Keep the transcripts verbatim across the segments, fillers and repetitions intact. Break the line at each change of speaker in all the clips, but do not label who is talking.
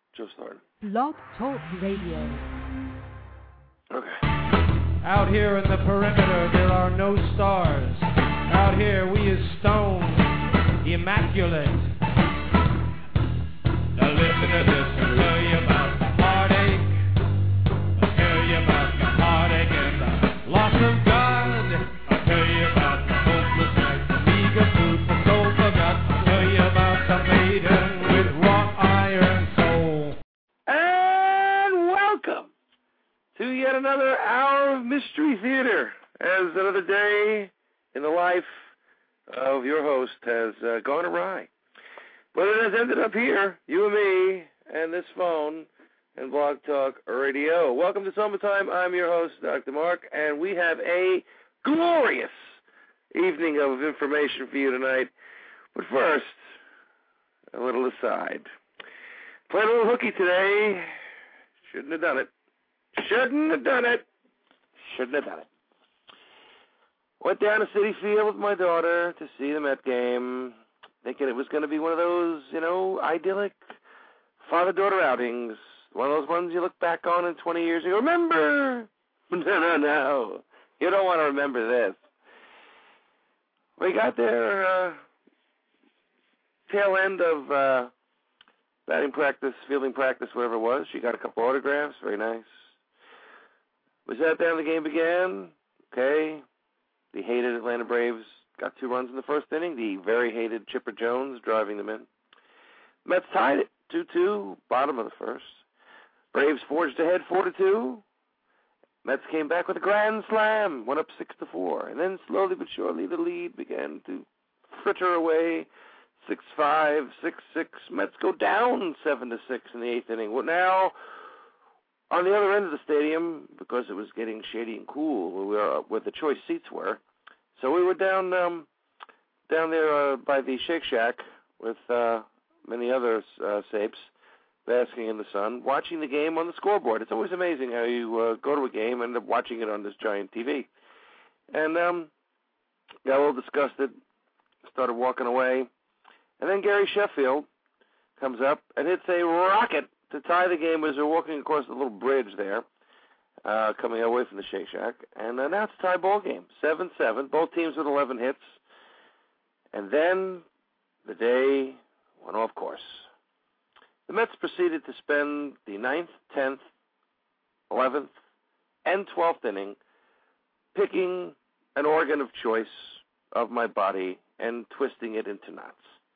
Just started.
Blog Talk Radio.
Okay.
Out here in the perimeter, there are no stars. Out here, we is stone, immaculate. Now listen to this, I'll tell you about the heartache. I'll tell you about the heartache and the loss of God. I'll tell you about the hopelessness, the meager food for soul forgot. I'll tell you about the maiden with wrought iron soul.
And welcome to yet another hour of Mystery Theater, as another day in the life of your host has uh, gone awry. But it has ended up here, you and me, and this phone, and Blog Talk Radio. Welcome to Summertime. I'm your host, Doctor Mark, and we have a glorious evening of information for you tonight. But first, a little aside. Played a little hooky today. Shouldn't have done it. Shouldn't have done it. Shouldn't have done it. Went down to Citi Field with my daughter to see the Met game, thinking it was going to be one of those, you know, idyllic father-daughter outings. One of those ones you look back on in twenty years and you remember. No, no, no. You don't want to remember this. We got there, uh, tail end of uh, batting practice, fielding practice, whatever it was. She got a couple autographs. Very nice. We sat down, the game began. Okay. The hated Atlanta Braves got two runs in the first inning. The very hated Chipper Jones driving them in. Mets tied it two two, bottom of the first. Braves forged ahead four to two. Mets came back with a grand slam, went up six to four. And then slowly but surely the lead began to fritter away. six five, six six. Mets go down seven to six in the eighth inning. Well, now, on the other end of the stadium, because it was getting shady and cool, where, we were, where the choice seats were, so we were down um, down there uh, by the Shake Shack with uh, many other uh, sapes, basking in the sun, watching the game on the scoreboard. It's always amazing how you uh, go to a game and end up watching it on this giant T V. And um, got a little disgusted, started walking away, and then Gary Sheffield comes up and hits a rocket to tie the game as they're walking across the little bridge there, uh, coming away from the Shake Shack. And uh, now it's a tie ball game, seven seven, both teams with eleven hits. And then the day went off course. The Mets proceeded to spend the ninth, tenth, eleventh, and twelfth inning picking an organ of choice of my body and twisting it into knots.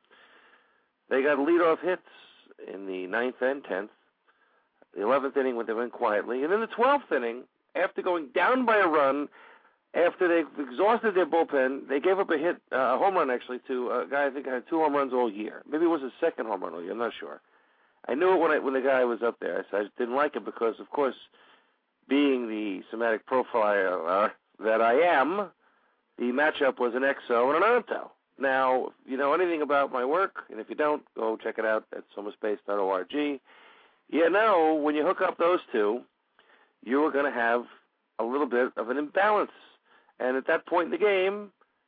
They got leadoff hits in the ninth and tenth. The eleventh inning when they went quietly. And in the twelfth inning, after going down by a run, after they've exhausted their bullpen, they gave up a hit, uh, a home run actually, to a guy I think had two home runs all year. Maybe it was his second home run all year, I'm not sure. I knew it when, I, when the guy was up there. So I just didn't like it because, of course, being the somatic profiler that I am, the matchup was an X O and an Onto. Now, if you know anything about my work, and if you don't, go check it out at somaspace dot org. You know, when you hook up those two, you are going to have a little bit of an imbalance. And at that point in the game,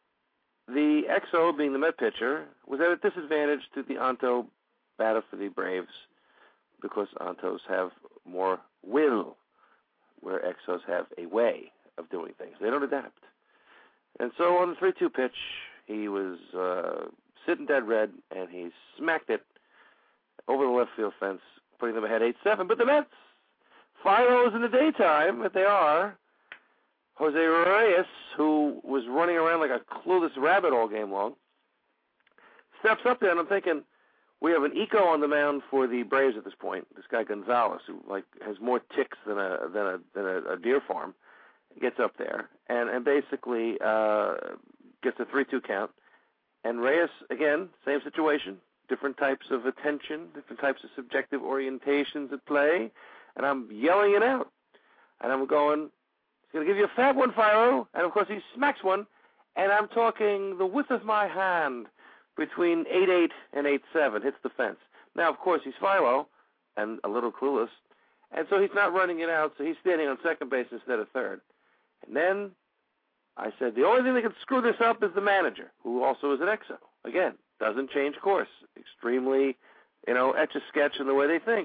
the X O, being the Met pitcher, was at a disadvantage to the Onto batter for the Braves because Ontos have more will, where X Os have a way of doing things. They don't adapt. And so on the three two pitch, he was uh, sitting dead red, and he smacked it over the left field fence, putting them ahead eight seven. But the Mets, Philos in the daytime, that they are, Jose Reyes, who was running around like a clueless rabbit all game long, steps up there, and I'm thinking, we have an eco on the mound for the Braves at this point. This guy Gonzalez, who like has more ticks than a than a than a, a deer farm, gets up there and and basically uh, gets a three two count. And Reyes, again, same situation, different types of attention, different types of subjective orientations at play, and I'm yelling it out, and I'm going, he's going to give you a fat one, Philo, and of course he smacks one, and I'm talking the width of my hand between eight eight and eight seven, hits the fence. Now, of course, he's Philo and a little clueless, and so he's not running it out, so he's standing on second base instead of third. And then I said, the only thing that can screw this up is the manager, who also is an X O. Again, doesn't change course. Extremely, you know, etch-a-sketch in the way they think.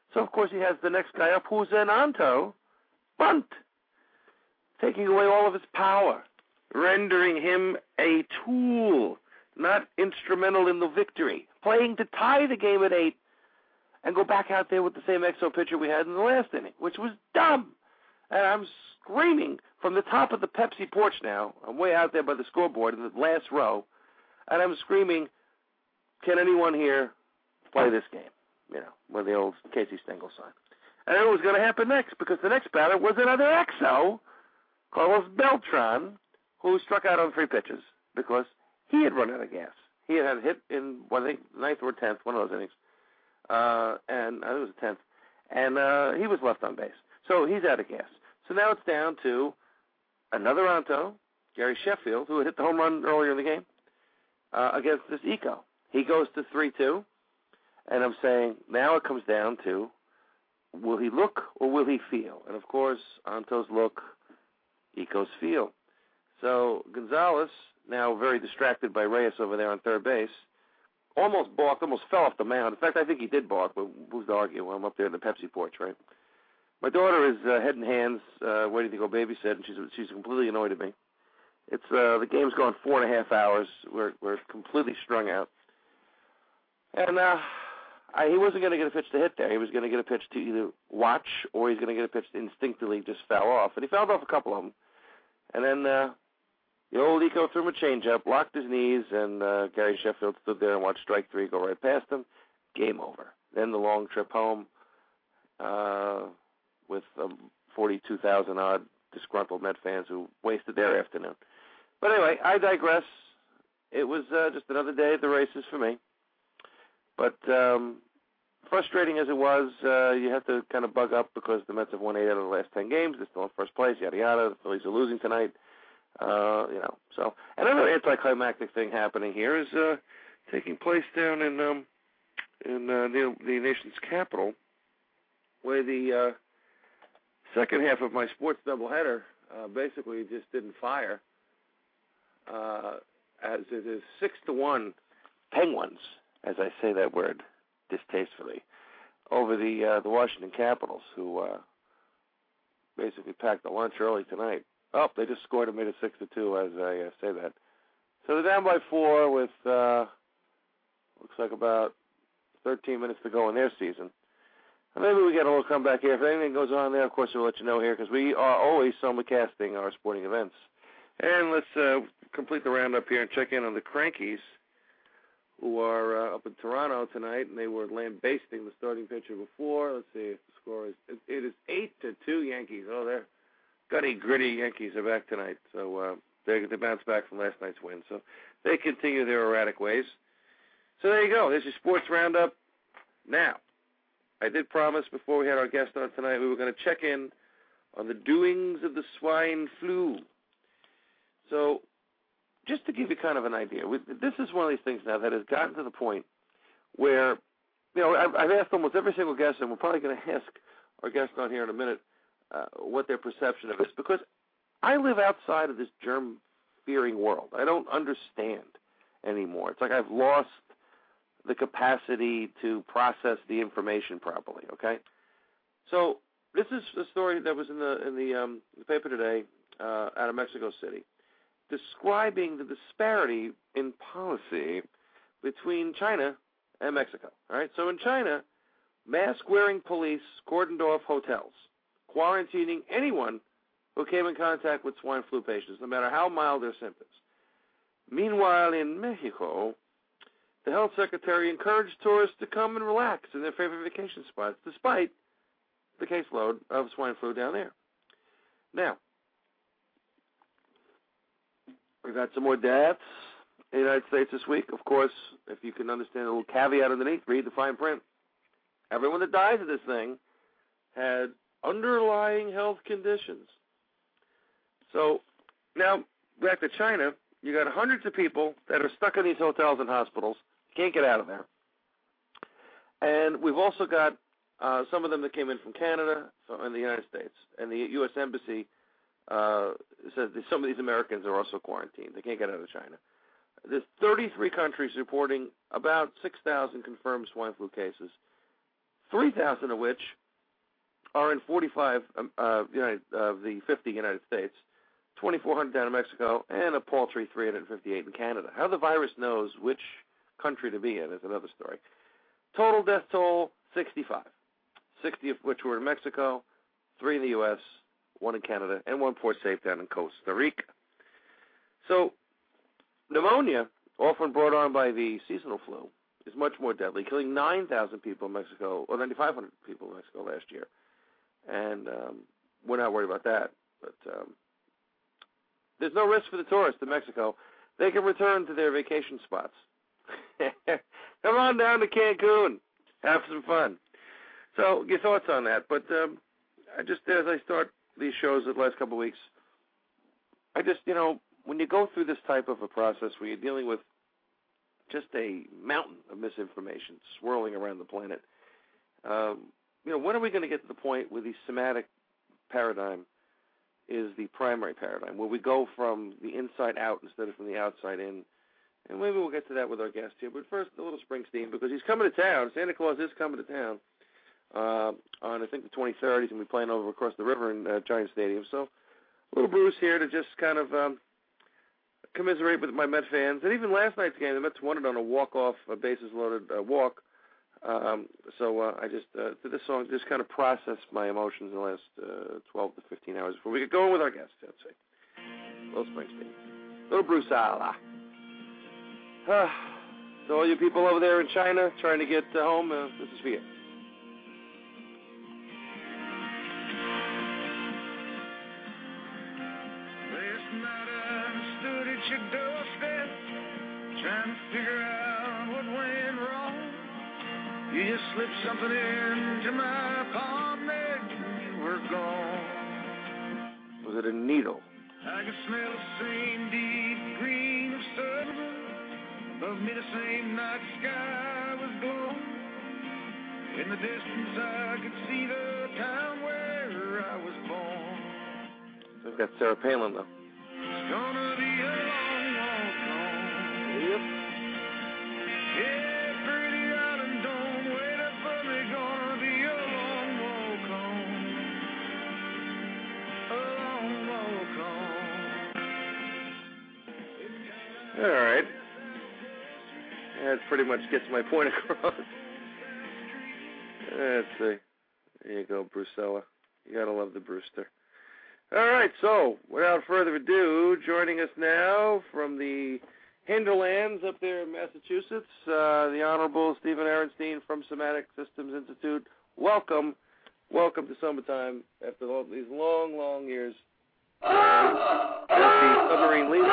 So, of course, he has the next guy up who's an Anto bunt, taking away all of his power, rendering him a tool, not instrumental in the victory, playing to tie the game at eight and go back out there with the same X O pitcher we had in the last inning, which was dumb. And I'm screaming from the top of the Pepsi porch now. I'm way out there by the scoreboard in the last row, and I'm screaming, can anyone here play this game? You know, with the old Casey Stengel sign. And it was going to happen next, because the next batter was another X O, Carlos Beltran, who struck out on three pitches because he had run out of gas. He had had a hit in, what, I think, ninth or tenth, one of those innings. Uh, and I think it was the tenth. And uh, he was left on base. So he's out of gas. So now it's down to another Anto, Gary Sheffield, who had hit the home run earlier in the game, uh, against this Eco. He goes to three two, and I'm saying now it comes down to, will he look or will he feel? And, of course, Anto's look, Eco's feel. So Gonzalez, now very distracted by Reyes over there on third base, almost balked, almost fell off the mound. In fact, I think he did balk, but who's to argue? I'm up there in the Pepsi porch, right? My daughter is uh, head and hands, uh, waiting to go babysit, and she's she's completely annoyed at me. It's uh, the game's gone four and a half hours. We're we're completely strung out, and uh, I, he wasn't going to get a pitch to hit there. He was going to get a pitch to either watch or he's going to get a pitch to instinctively just foul off, and he fouled off a couple of them. And then uh, the old Eco threw him a changeup, locked his knees, and uh, Gary Sheffield stood there and watched strike three go right past him. Game over. Then the long trip home. Uh, with um, forty-two thousand odd disgruntled Met fans who wasted their afternoon. But anyway, I digress. It was uh, just another day at the races for me. But um, frustrating as it was, uh, you have to kind of bug up because the Mets have won eight out of the last ten games. They're still in first place, yada, yada. The Phillies are losing tonight. Uh, you know, so another anticlimactic thing happening here is uh, taking place down in um, in uh, the, the nation's capital, where the uh, second half of my sports doubleheader uh, basically just didn't fire, uh, as it is six to one Penguins, as I say that word distastefully, over the uh, the Washington Capitals, who uh, basically packed the lunch early tonight. Oh, they just scored and made it six to two as I uh, say that. So they're down by four with uh, looks like about thirteen minutes to go in their season. Maybe we get a little comeback here. If anything goes on there, of course, we'll let you know here because we are always simulcasting our sporting events. And let's uh, complete the roundup here and check in on the Crankies, who are uh, up in Toronto tonight, and they were lambasting the starting pitcher before. Let's see if the score is. It, it is eight to two Yankees. Oh, they're gutty, gritty Yankees are back tonight. So uh, they they bounced back from last night's win. So they continue their erratic ways. So there you go. There's your sports roundup. Now, I did promise before we had our guest on tonight we were going to check in on the doings of the swine flu. So just to give you kind of an idea, we, this is one of these things now that has gotten to the point where, you know, I've, I've asked almost every single guest, and we're probably going to ask our guest on here in a minute uh, what their perception of it is, because I live outside of this germ-fearing world. I don't understand anymore. It's like I've lost the capacity to process the information properly, okay? So this is a story that was in the in the, um, the paper today uh, out of Mexico City, describing the disparity in policy between China and Mexico, all right? So in China, mask-wearing police cordoned off hotels, quarantining anyone who came in contact with swine flu patients, no matter how mild their symptoms. Meanwhile, in Mexico, the health secretary encouraged tourists to come and relax in their favorite vacation spots, despite the caseload of swine flu down there. Now, we've had some more deaths in the United States this week. Of course, if you can understand a little caveat underneath, read the fine print. Everyone that dies of this thing had underlying health conditions. So, now, back to China, you got hundreds of people that are stuck in these hotels and hospitals, can't get out of there. And we've also got uh, some of them that came in from Canada and the United States. And the U S Embassy uh, says that some of these Americans are also quarantined. They can't get out of China. There's thirty-three countries reporting about six thousand confirmed swine flu cases. three thousand of which are in forty-five um, uh, United, uh, the fifty United States, twenty-four hundred down in Mexico, and a paltry three hundred fifty-eight in Canada. How the virus knows which country to be in is another story. Total death toll, sixty-five, sixty of which were in Mexico, three in the U S, one in Canada, and one port safe down in Costa Rica. So pneumonia, often brought on by the seasonal flu, is much more deadly, killing nine thousand people in Mexico, or nine thousand five hundred people in Mexico last year. And um, we're not worried about that. But um, there's no risk for the tourists in Mexico. They can return to their vacation spots. Come on down to Cancun. Have some fun. So your thoughts on that. But um, I just, as I start these shows the last couple of weeks, I just, you know, when you go through this type of a process where you're dealing with just a mountain of misinformation swirling around the planet, um, you know, when are we going to get to the point where the somatic paradigm is the primary paradigm, where we go from the inside out instead of from the outside in? And maybe we'll get to that with our guest here. But first, a little Springsteen, because he's coming to town. Santa Claus is coming to town uh, on, I think, the twenty-third. He's going to be playing over across the river in uh, Giant Stadium. So a little Bruce here to just kind of um, commiserate with my Met fans. And even last night's game, the Mets won it on a walk-off, a bases-loaded uh, walk. Um, so uh, I just, uh, to this song, just kind of processed my emotions in the last uh, twelve to fifteen hours before we get going with our guest, I'd say. Little Springsteen. Little Bruce Alla. Uh, so all you people over there in China trying to get uh, home, uh, this is for you.
Last night I stood at your doorstep trying to figure out what went wrong. You just slipped something into my palm there and you were gone.
Was it a needle?
I could smell the same deep green of summer. Above me the same night sky was glowing. In the distance I could see the town where I was born.
I think that's Sarah Palin, though.
It's gonna be a long walk home.
Yep.
Yeah, pretty island, don't wait up for me. Gonna be a long walk home. A long walk home.
All right. That pretty much gets my point across. Let's see. There you go, Brucella. You gotta love the Brewster. All right, so without further ado, joining us now from the hinterlands up there in Massachusetts, uh, the Honorable Stephen Aronstein from Somatic Systems Institute. Welcome, welcome to Summertime after all these long, long years. Uh, the submarine lead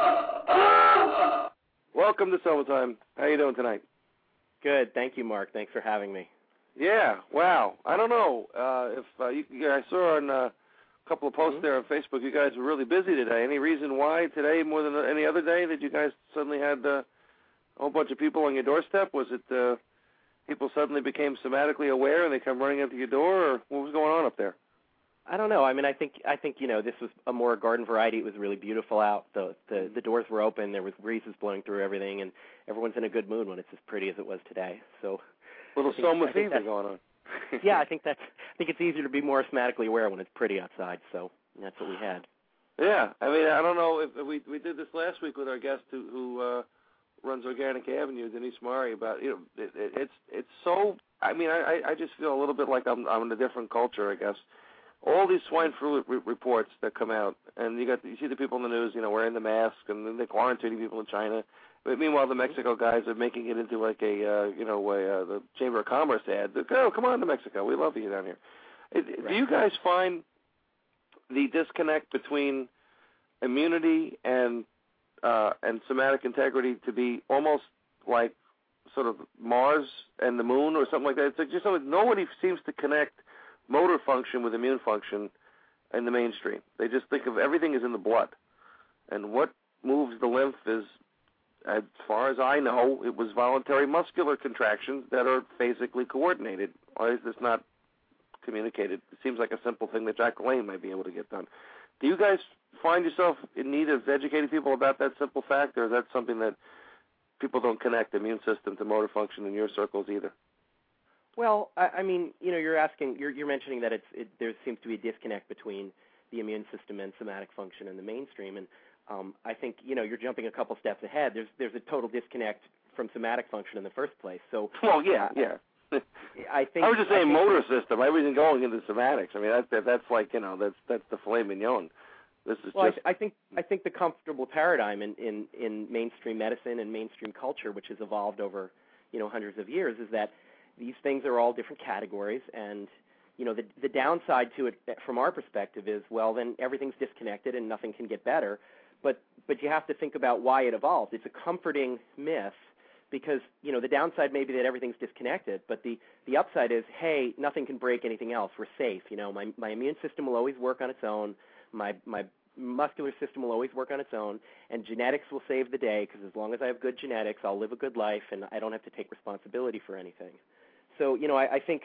spot. Welcome to Summertime. How you doing tonight?
Good. Thank you, Mark. Thanks for having me.
Yeah. Wow. I don't know uh, if uh, you, I saw on uh, a couple of posts
mm-hmm.
there on Facebook. You guys were really busy today. Any reason why today more than any other day that you guys suddenly had uh, a whole bunch of people on your doorstep? Was it uh, people suddenly became somatically aware and they come running up to your door, or what was going on up there?
I don't know. I mean, I think I think you know this was a more garden variety. It was really beautiful out. The the the doors were open. There was breezes blowing through everything, and everyone's in a good mood when it's as pretty as it was today. So,
a little
think,
soma fever going on.
yeah, I think that's. I think it's easier to be more somatically aware when it's pretty outside. So that's what we had.
Yeah, I mean, I don't know if we we did this last week with our guest who who uh, runs Organic Avenue, Denise Murray. About you know, it, it, it's it's so. I mean, I I just feel a little bit like I'm I'm in a different culture, I guess. All these swine flu re- reports that come out, and you got you see the people in the news, you know, wearing the mask, and then they're quarantining people in China. But meanwhile, the Mexico guys are making it into like a, uh, you know, a, uh, the Chamber of Commerce ad. They're, oh, come on to Mexico, we love you down here. It, right. Do you guys find the disconnect between immunity and uh, and somatic integrity to be almost like sort of Mars and the moon or something like that? It's like just something nobody seems to connect motor function with immune function in the mainstream. They just think of everything is in the blood. And what moves the lymph is, as far as I know, it was voluntary muscular contractions that are physically coordinated. Why is this not communicated? It seems like a simple thing that Jack LaLanne might be able to get done. Do you guys find yourself in need of educating people about that simple fact, or is that something that people don't connect, immune system to motor function in your circles either?
Well, I, I mean, you know, you're asking, you're, you're mentioning that it's it, there seems to be a disconnect between the immune system and somatic function in the mainstream, and um, I think, you know, you're jumping a couple steps ahead. There's there's a total disconnect from somatic function in the first place. So,
well, yeah, yeah.
I think
I was just saying
think,
motor system. I wasn't going into somatics. I mean, that, that that's like, you know, that's that's the filet mignon. This is
well,
just.
I, I think I think the comfortable paradigm in, in, in mainstream medicine and mainstream culture, which has evolved over, you know, hundreds of years, is that these things are all different categories, and you know, the the downside to it from our perspective is, well, then everything's disconnected and nothing can get better. But but you have to think about why it evolved. It's a comforting myth because, you know, the downside may be that everything's disconnected, but the, the upside is, hey, nothing can break anything else. We're safe. You know, my my immune system will always work on its own. My my muscular system will always work on its own, and genetics will save the day because as long as I have good genetics, I'll live a good life, and I don't have to take responsibility for anything. So, you know, I, I think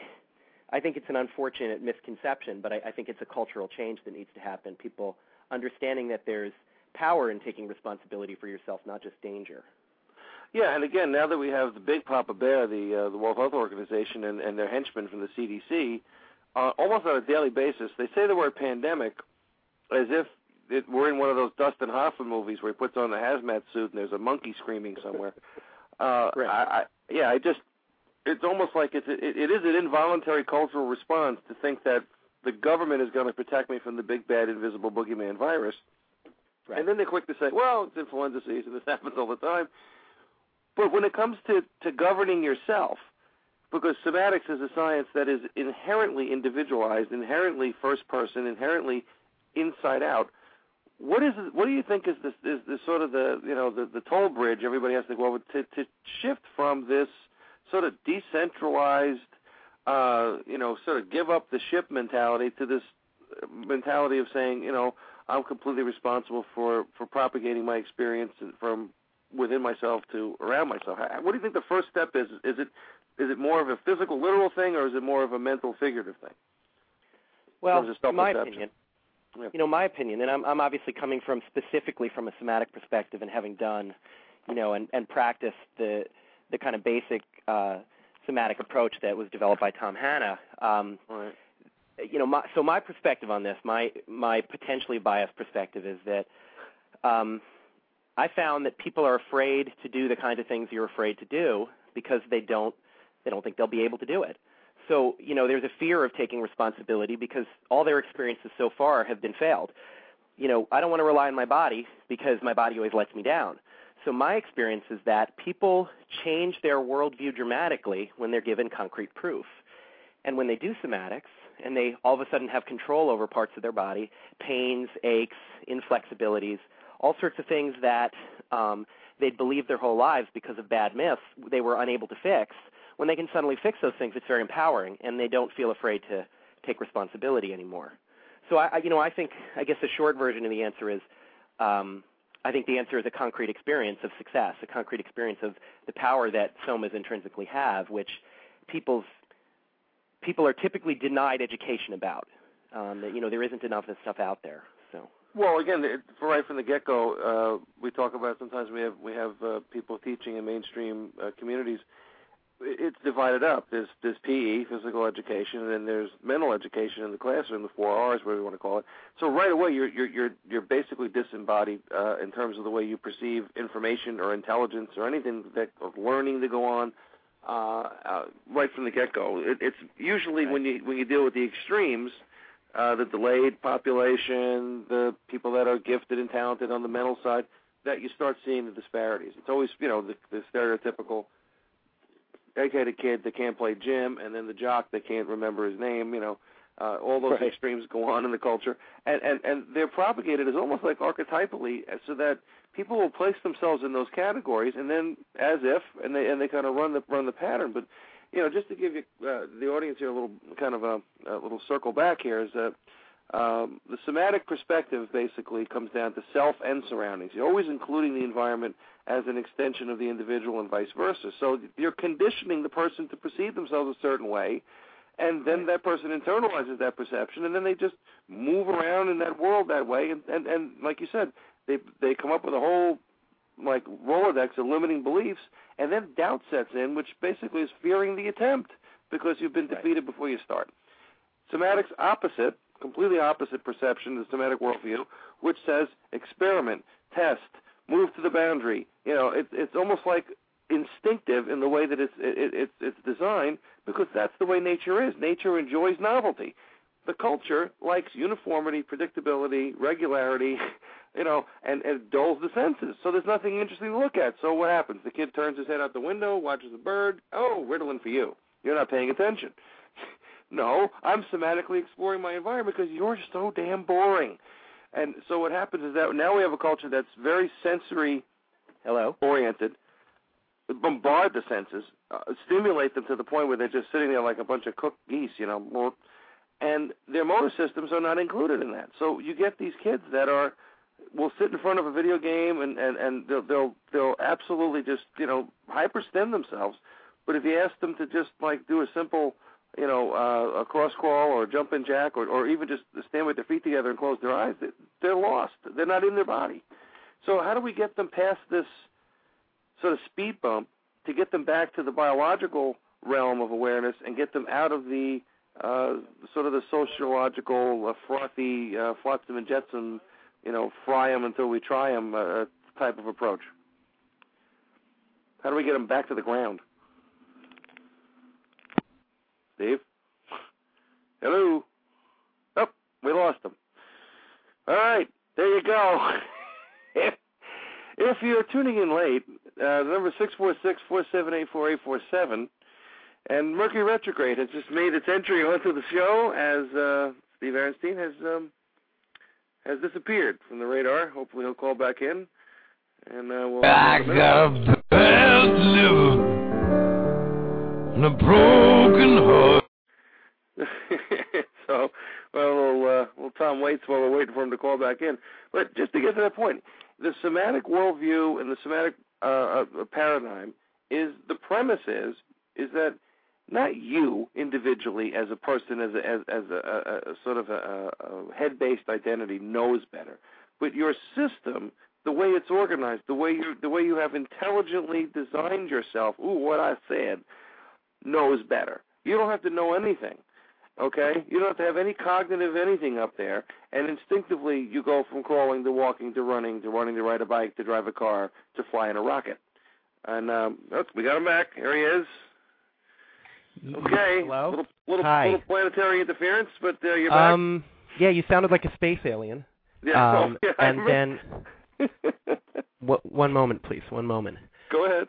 I think it's an unfortunate misconception, but I, I think it's a cultural change that needs to happen. People understanding that there's power in taking responsibility for yourself, not just danger.
Yeah, and again, now that we have the big Papa Bear, the uh, the World Health Organization, and, and their henchmen from the C D C, uh, almost on a daily basis, they say the word pandemic as if it, we're in one of those Dustin Hoffman movies where he puts on a hazmat suit and there's a monkey screaming somewhere. Uh,
right.
I, I, yeah, I just, it's almost like it's, it, it is an involuntary cultural response to think that the government is going to protect me from the big, bad, invisible boogeyman virus. Right. And then they're quick to say, well, it's influenza season, this happens all the time. But when it comes to, to governing yourself, because somatics is a science that is inherently individualized, inherently first person, inherently inside out, what is what do you think is this is this sort of the you know the, the toll bridge everybody has to go over to, to shift from this sort of decentralized uh, you know sort of give up the ship mentality to this mentality of saying, you know, I'm completely responsible for, for propagating my experience from within myself to around myself. What do you think the first step is? Is it is it more of a physical, literal thing, or is it more of a mental, figurative thing?
Well, in my opinion, yeah. you know, my opinion, and I'm, I'm obviously coming from specifically from a somatic perspective and having done, you know, and, and practiced the the kind of basic uh, somatic approach that was developed by Tom Hanna. Um,
right.
You know, my, so my perspective on this, my my potentially biased perspective is that um, I found that people are afraid to do the kinds of things you're afraid to do because they don't they don't think they'll be able to do it. So, you know, there's a fear of taking responsibility because all their experiences so far have been failed. You know, I don't want to rely on my body because my body always lets me down. So my experience is that people change their worldview dramatically when they're given concrete proof. And when they do somatics and they all of a sudden have control over parts of their body, pains, aches, inflexibilities, all sorts of things that um, they'd believed their whole lives because of bad myths they were unable to fix, when they can suddenly fix those things, it's very empowering, and they don't feel afraid to take responsibility anymore. So, I, you know, I think, I guess the short version of the answer is, um, I think the answer is a concrete experience of success, a concrete experience of the power that somas intrinsically have, which people's people are typically denied education about. Um, that, you know, there isn't enough of this stuff out there. So.
Well, again, it, right from the get-go, uh, we talk about sometimes we have we have uh, people teaching in mainstream uh, communities. It's divided up. There's, there's P E, physical education, and then there's mental education in the classroom, the four R's, whatever you want to call it. So right away, you're you're you're, you're basically disembodied uh, in terms of the way you perceive information or intelligence or anything that of learning to go on. Uh, uh, right from the get-go, it, it's usually right. when you when you deal with the extremes, uh, the delayed population, the people that are gifted and talented on the mental side, that you start seeing the disparities. It's always, you know, the, the stereotypical educated kid that can't play gym, and then the jock that can't remember his name. You know, uh, all those right. extremes go on in the culture, and, and and they're propagated as almost like archetypally, so that people will place themselves in those categories, and then as if, and they and they kind of run the run the pattern. But you know, just to give you uh, the audience here a little kind of a, a little circle back here is that um, the somatic perspective basically comes down to self and surroundings. You're always including the environment as an extension of the individual and vice versa. So you're conditioning the person to perceive themselves a certain way, and then that person internalizes that perception, and then they just move around in that world that way. And, and, and like you said, they they come up with a whole like Rolodex of limiting beliefs, and then doubt sets in, which basically is fearing the attempt. because you've been
Right.
defeated before you start. Somatic's opposite, completely opposite perception, the somatic worldview, which says experiment, test, move to the boundary. You know, it, it's almost like instinctive in the way that it's it, it's it's designed, because that's the way nature is. Nature enjoys novelty. The culture likes uniformity, predictability, regularity, you know, and, and it dulls the senses. So there's nothing interesting to look at. So what happens? The kid turns his head out the window, watches a bird. Oh, Ritalin for you. You're not paying attention. No, I'm somatically exploring my environment because you're so damn boring. And so what happens is that now we have a culture that's very sensory
Hello?
oriented, bombard the senses, uh, stimulate them to the point where they're just sitting there like a bunch of cooked geese, you know, and their motor systems are not included in that. So you get these kids that are will sit in front of a video game and, and, and they'll, they'll they'll absolutely just, you know, hyperstim themselves. But if you ask them to just like do a simple, you know, uh, a cross crawl or a jumping jack or, or even just stand with their feet together and close their eyes, they're lost. They're not in their body. So how do we get them past this sort of speed bump to get them back to the biological realm of awareness and get them out of the uh, sort of the sociological, uh, frothy, uh, flotsam and jetsam, you know, fry them until we try them uh, type of approach? How do we get them back to the ground? Steve? Hello? Oh, we lost them. All right, there you go. if, if you're tuning in late, uh, the number is six four six, four seven eight, four eight four seven, and Mercury retrograde has just made its entry onto the show as uh, Steve Aronstein has um, has disappeared from the radar. Hopefully he'll call back in, and uh, we'll...
I got a bad liver and a broken heart.
So, well, we'll, uh, we'll Tom waits while we're waiting for him to call back in. But just to get to that point, the somatic worldview and the somatic uh, uh, paradigm is, the premise is, is that not you individually as a person, as a, as, as a, a, a sort of a, a head-based identity knows better, but your system, the way it's organized, the way you the way you have intelligently designed yourself, ooh, what I said, knows better. You don't have to know anything, okay? You don't have to have any cognitive anything up there, and instinctively you go from crawling to walking to running to running to ride a bike to drive a car to fly in a rocket. And um, oh, we got him back. Here he is. Okay.
Hello?
Little, little,
Hi.
little planetary interference, but uh, you're back.
Um, yeah, you sounded like a space alien.
Yeah,
Um,
oh, yeah, I
and
remember.
then, w- one moment, please, one moment.
Go ahead.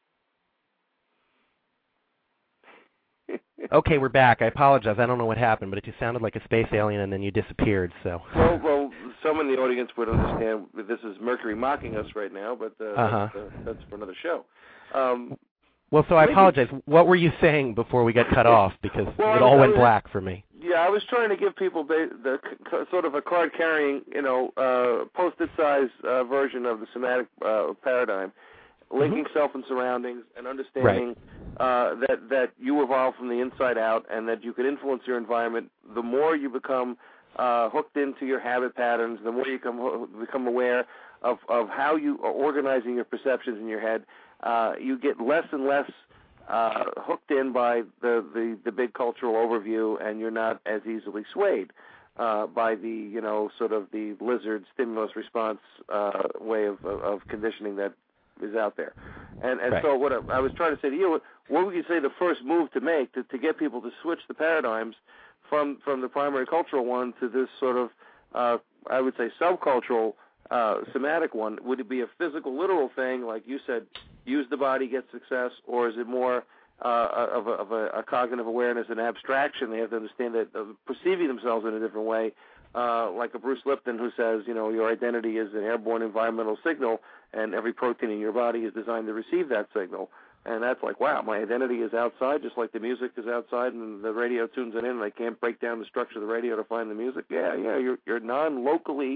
Okay, we're back. I apologize. I don't know what happened, but it just sounded like a space alien, and then you disappeared. So.
Well, well, some in the audience would understand that this is Mercury mocking us right now, but uh,
Uh-huh.
that's, uh, that's for another show. Um,
Well, so I
maybe-
apologize. What were you saying before we got cut off? Because
Well,
it all
I
went
was-
black for me.
Yeah, I was trying to give people ba- the c- sort of a card-carrying, you know, uh, post-it-size uh, version of the somatic uh, paradigm, linking
Mm-hmm.
self and surroundings and understanding uh, that that you evolve from the inside out and that you can influence your environment. The more you become uh, hooked into your habit patterns, the more you come, become aware of, of how you are organizing your perceptions in your head, uh, you get less and less Uh, hooked in by the, the, the big cultural overview, and you're not as easily swayed uh, by the, you know, sort of the lizard stimulus response uh, way of, of, of conditioning that is out there. And, and
Right.
so what I, I was trying to say to you, what would you say the first move to make to, to get people to switch the paradigms from, from the primary cultural one to this sort of, uh, I would say, subcultural uh, somatic one? Would it be a physical, literal thing, like you said, use the body, get success, or is it more uh, of, a, of a, a cognitive awareness and abstraction? They have to understand that uh, perceiving themselves in a different way, uh, like a Bruce Lipton who says, you know, your identity is an airborne environmental signal, and every protein in your body is designed to receive that signal. And that's like, wow, my identity is outside, just like the music is outside, and the radio tunes it in, and they can't break down the structure of the radio to find the music. Yeah, yeah, you're, you're non-locally,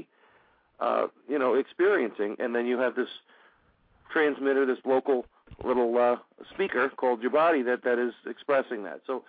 uh, you know, experiencing, and then you have this transmitter, this local little uh, speaker called your body that, that is expressing that. So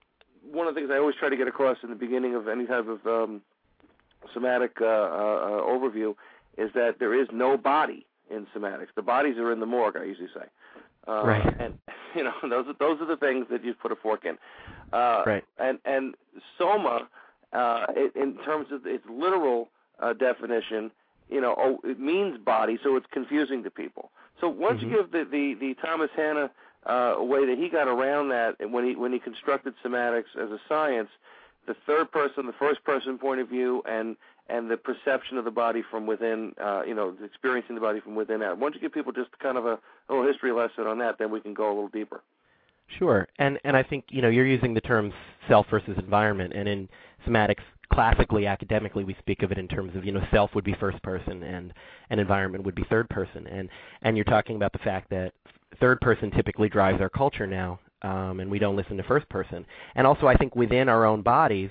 one of the things I always try to get across in the beginning of any type of um, somatic uh, uh, overview is that there is no body in somatics. The bodies are in the morgue, I usually say. Uh,
Right.
And, you know, those are, those are the things that you put a fork in. Uh,
right.
And and soma, uh, in, in terms of its literal uh, definition, you know, oh, it means body, so it's confusing to people. So once
Mm-hmm.
you give the, the, the Thomas Hanna uh, way that he got around that, and when he when he constructed somatics as a science, the third person, the first person point of view, and and the perception of the body from within, uh, you know, experiencing the body from within out. Once you give people just kind of a, a little history lesson on that, then we can go a little deeper.
Sure, and and I think you know you're using the terms self versus environment, and in somatics, classically, academically, we speak of it in terms of you know self would be first person and and environment would be third person, and and you're talking about the fact that third person typically drives our culture now, um, and we don't listen to first person, and also I think within our own bodies,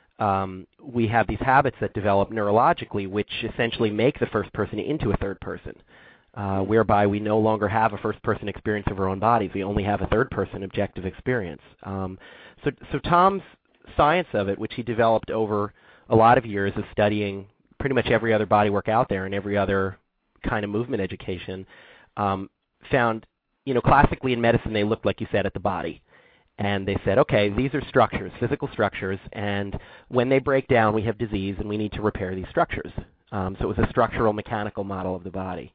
um, we have these habits that develop neurologically, which essentially make the first person into a third person. Uh, whereby we no longer have a first-person experience of our own bodies. We only have a third-person objective experience. Um, so, so Tom's science of it, which he developed over a lot of years of studying pretty much every other bodywork out there and every other kind of movement education, um, found, you know, classically in medicine they looked, like you said, at the body. And they said, okay, these are structures, physical structures, and when they break down, we have disease, and we need to repair these structures. Um, so it was a structural mechanical model of the body.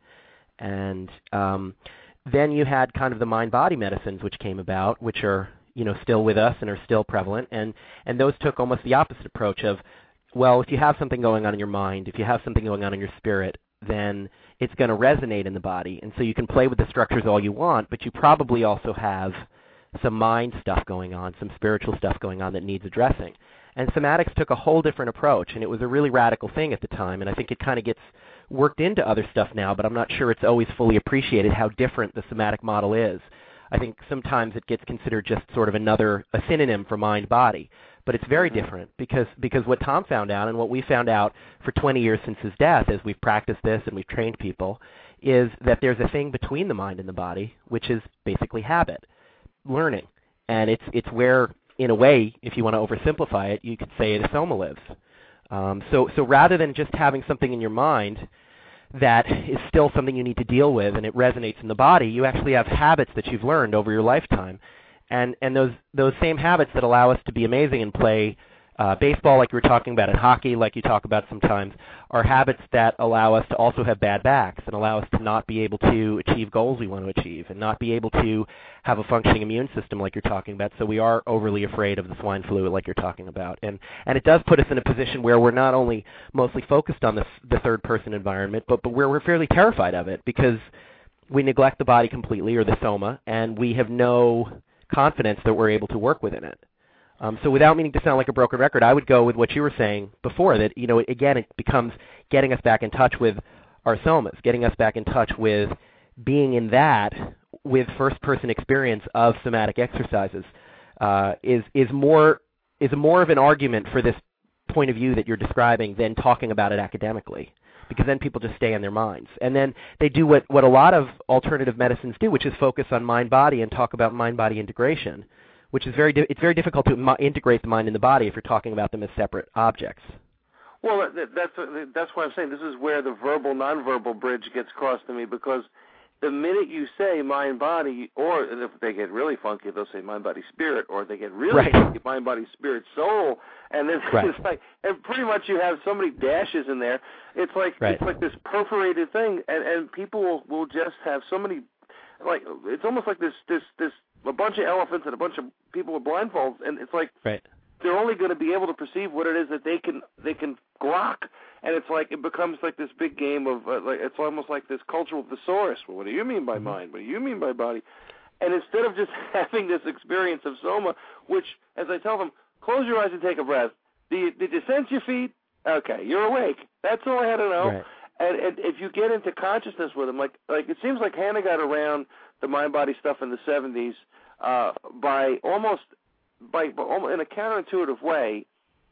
And um, then you had kind of the mind-body medicines which came about, which are you know still with us and are still prevalent, and and those took almost the opposite approach of, well, if you have something going on in your mind, if you have something going on in your spirit, then it's going to resonate in the body, and so you can play with the structures all you want, but you probably also have some mind stuff going on, some spiritual stuff going on that needs addressing. And somatics took a whole different approach, and it was a really radical thing at the time, and I think it kind of gets worked into other stuff now, but I'm not sure it's always fully appreciated how different the somatic model is. I think sometimes it gets considered just sort of another, a synonym for mind-body, but it's very different because, because what Tom found out and what we found out for twenty years since his death as we've practiced this and we've trained people is that there's a thing between the mind and the body, which is basically habit, learning, and it's, it's where, in a way, if you want to oversimplify it, you could say the soma lives. Um, so, so rather than just having something in your mind that is still something you need to deal with and it resonates in the body, you actually have habits that you've learned over your lifetime. And, and those, those same habits that allow us to be amazing and play uh, baseball like you were talking about and hockey like you talk about sometimes are habits that allow us to also have bad backs and allow us to not be able to achieve goals we want to achieve and not be able to have a functioning immune system like you're talking about. So we are overly afraid of the swine flu like you're talking about. And, and it does put us in a position where we're not only mostly focused on the, the third-person environment, but, but where we're fairly terrified of it because we neglect the body completely or the soma, and we have no confidence that we're able to work within it. Um, so without meaning to sound like a broken record, I would go with what you were saying before, that, you know, again, it becomes getting us back in touch with our somas, getting us back in touch with being in that with first-person experience of somatic exercises uh, is is more is more of an argument for this point of view that you're describing than talking about it academically, because then people just stay in their minds. And then they do what, what a lot of alternative medicines do, which is focus on mind-body and talk about mind-body integration, which is very, di- it's very difficult to mo- integrate the mind and the body if you're talking about them as separate objects.
Well, that, that's that's why I'm saying this is where the verbal-nonverbal bridge gets crossed to me, because the minute you say mind-body, or if they get really funky, they'll say mind-body-spirit, or they get really
right.
funky, mind-body-spirit-soul, and then
right.
it's like, and pretty much you have so many dashes in there. It's like
right.
it's like this perforated thing, and, and people will, will just have so many, like it's almost like this this this a bunch of elephants and a bunch of people with blindfolds, and it's like
right.
they're only going to be able to perceive what it is that they can they can grok, and it's like it becomes like this big game of uh, like it's almost like this cultural thesaurus. Well, what do you mean by
mm-hmm.
mind? What do you mean by body? And instead of just having this experience of soma, which, as I tell them, close your eyes and take a breath. Did you, did you sense your feet? Okay, you're awake. That's all I had to know.
Right.
And, and if you get into consciousness with them, like like it seems like Hanna got around the mind-body stuff in the seventies uh, by almost by, by almost in a counterintuitive way,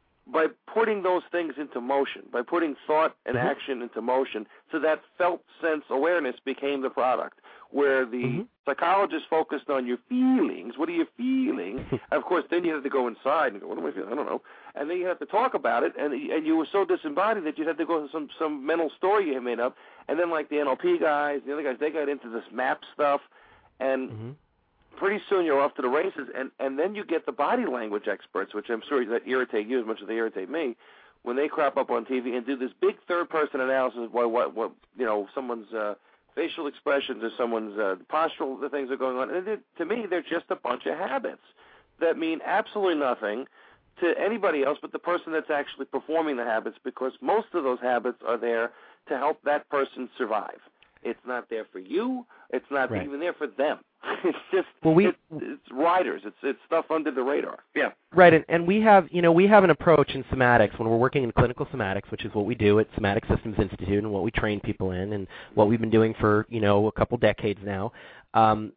by putting those things into motion, by putting thought and
mm-hmm.
action into motion, so that felt sense awareness became the product, where the
mm-hmm.
psychologist focused on your feelings. What are you feeling? Of course, then you had to go inside and go, what am I feeling? I don't know. And then you had to talk about it, and and you were so disembodied that you had to go to some, some mental story you had made up. And then like the N L P guys, the other guys, they got into this map stuff, and
mm-hmm.
pretty soon you're off to the races, and, and then you get the body language experts, which I'm sure that irritate you as much as they irritate me, when they crop up on T V and do this big third-person analysis of what, what, what you know, someone's uh, facial expressions or someone's uh, postural the things that are going on. And it, to me, they're just a bunch of habits that mean absolutely nothing to anybody else but the person that's actually performing the habits, because most of those habits are there to help that person survive. It's not there for you. It's not
right.
even there for them. It's just
well, we,
it's, it's riders. It's it's stuff under the radar. Yeah.
Right, and, and we have you know we have an approach in somatics when we're working in clinical somatics, which is what we do at Somatic Systems Institute and what we train people in, and what we've been doing for you know a couple decades now. Um,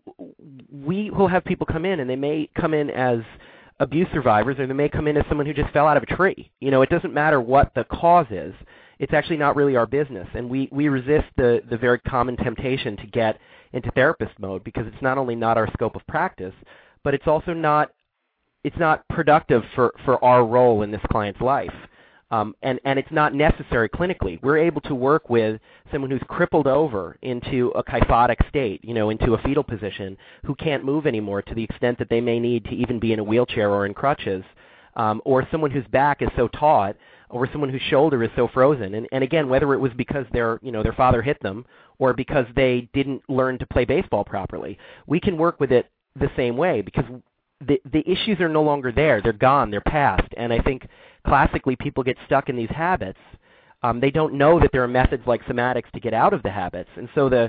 we will have people come in, and they may come in as abuse survivors, or they may come in as someone who just fell out of a tree. You know, it doesn't matter what the cause is. It's actually not really our business, and we, we resist the, the very common temptation to get into therapist mode, because it's not only not our scope of practice, but it's also not it's not productive for, for our role in this client's life, um, and, and it's not necessary clinically. We're able to work with someone who's crippled over into a kyphotic state, you know, into a fetal position, who can't move anymore to the extent that they may need to even be in a wheelchair or in crutches, um, or someone whose back is so taut, or someone whose shoulder is so frozen. And, and again, whether it was because their, you know, their father hit them or because they didn't learn to play baseball properly, we can work with it the same way, because the, the issues are no longer there. They're gone. They're past. And I think classically people get stuck in these habits. Um, they don't know that there are methods like somatics to get out of the habits. And so the,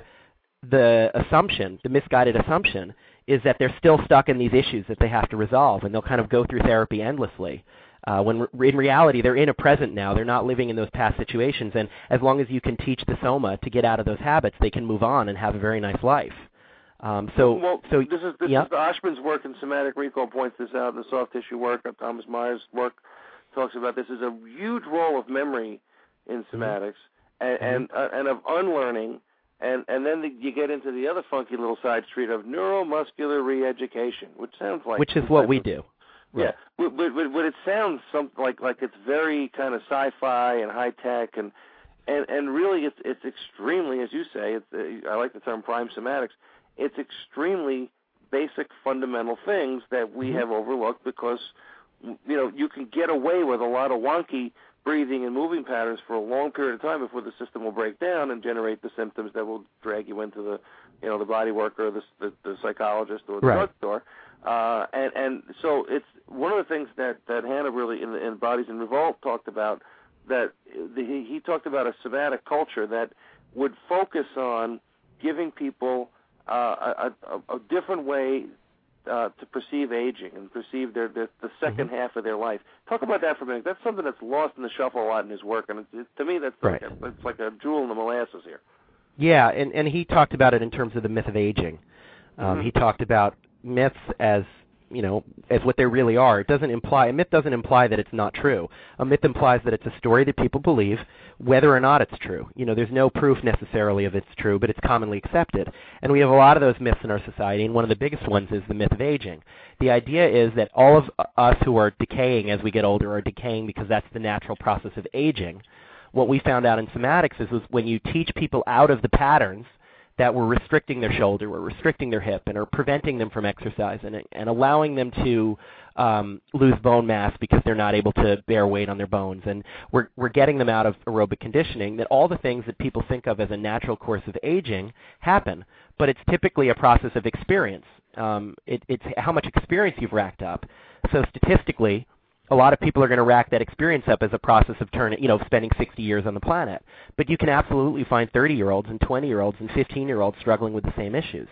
the assumption, the misguided assumption, is that they're still stuck in these issues that they have to resolve, and they'll kind of go through therapy endlessly. Uh, when re- in reality, they're in a present now. They're not living in those past situations. And as long as you can teach the soma to get out of those habits, they can move on and have a very nice life. Um, so,
well,
so
this is this
yeah.
is the Oshman's work in somatic recall points this out. The soft tissue work, Thomas Myers' work talks about this. Is a huge role of memory in somatics, mm-hmm. and and, uh, and of unlearning, and and then the, you get into the other funky little side street of neuromuscular re-education, which sounds like
which is what we do.
Yeah, but, but, but it sounds something like like it's very kind of sci-fi and high-tech, and, and, and really it's it's extremely, as you say, it's, uh, I like the term prime somatics, it's extremely basic fundamental things that we mm-hmm. have overlooked, because, you know, you can get away with a lot of wonky breathing and moving patterns for a long period of time before the system will break down and generate the symptoms that will drag you into the, you know, the body worker or the, the, the psychologist or the
right.
drugstore. Uh, and, and so it's one of the things that, that Hannah really, in, in Bodies in Revolt, talked about, that the, he, he talked about a somatic culture that would focus on giving people uh, a, a, a different way uh, to perceive aging and perceive their, their the second mm-hmm. half of their life. Talk about that for a minute. That's something that's lost in the shuffle a lot in his work, and it, it, to me that's
right.
like a, it's like a jewel in the molasses here.
Yeah, and, and he talked about it in terms of the myth of aging. Um, mm-hmm. He talked about myths as, you know, as what they really are. It doesn't imply, a myth doesn't imply that it's not true. A myth implies that it's a story that people believe, whether or not it's true. You know, there's no proof necessarily of it's true, but it's commonly accepted. And we have a lot of those myths in our society, and one of the biggest ones is the myth of aging. The idea is that all of us who are decaying as we get older are decaying because that's the natural process of aging. What we found out in somatics is was when you teach people out of the patterns that were restricting their shoulder or restricting their hip and are preventing them from exercise and, and allowing them to um, lose bone mass because they're not able to bear weight on their bones. And we're, we're getting them out of aerobic conditioning, that all the things that people think of as a natural course of aging happen, but it's typically a process of experience. Um, it, it's how much experience you've racked up. So statistically, a lot of people are going to rack that experience up as a process of turning, you know, spending sixty years on the planet. But you can absolutely find thirty-year-olds and twenty-year-olds and fifteen-year-olds struggling with the same issues.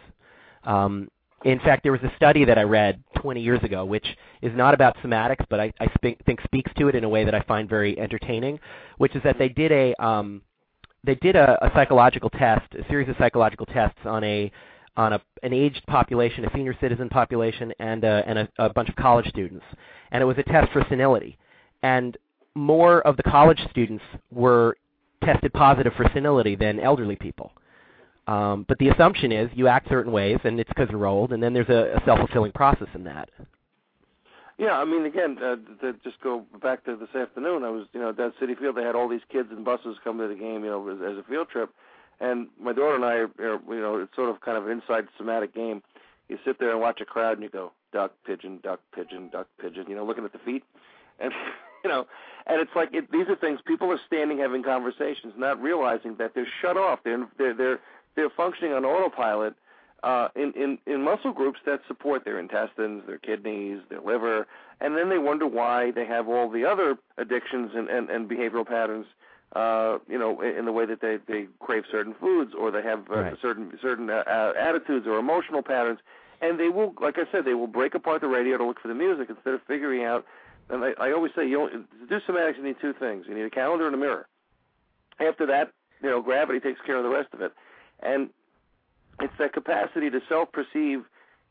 Um, in fact, there was a study that I read twenty years ago, which is not about somatics, but I, I sp- think speaks to it in a way that I find very entertaining, which is that they did a um, they did a, a psychological test, a series of psychological tests on a on a, an aged population, a senior citizen population, and, a, and a, a bunch of college students. And it was a test for senility. And more of the college students were tested positive for senility than elderly people. Um, but the assumption is you act certain ways, and it's because you're old, and then there's a, a self-fulfilling process in that.
Yeah, I mean, again, uh, to just go back to this afternoon, I was, you know, down at Citi Field. They had all these kids and buses come to the game, you know, as, as a field trip. And my daughter and I, are, are, you know, it's sort of kind of an inside somatic game. you sit there and watch a crowd and you go, duck, pigeon, duck, pigeon, duck, pigeon, you know, looking at the feet. And, you know, and it's like it, these are things people are standing having conversations, not realizing that they're shut off. They're, they're, they're, they're functioning on autopilot uh, in, in, in muscle groups that support their intestines, their kidneys, their liver, and then they wonder why they have all the other addictions and, and, and behavioral patterns, uh, you know, in the way that they, they crave certain foods or they have uh,
right.
certain certain uh, uh, attitudes or emotional patterns. And they will, like I said, they will break apart the radio to look for the music instead of figuring out. And I, I always say, you know, to do somatics, you need two things. You need a calendar and a mirror. After that, you know, gravity takes care of the rest of it. And it's that capacity to self-perceive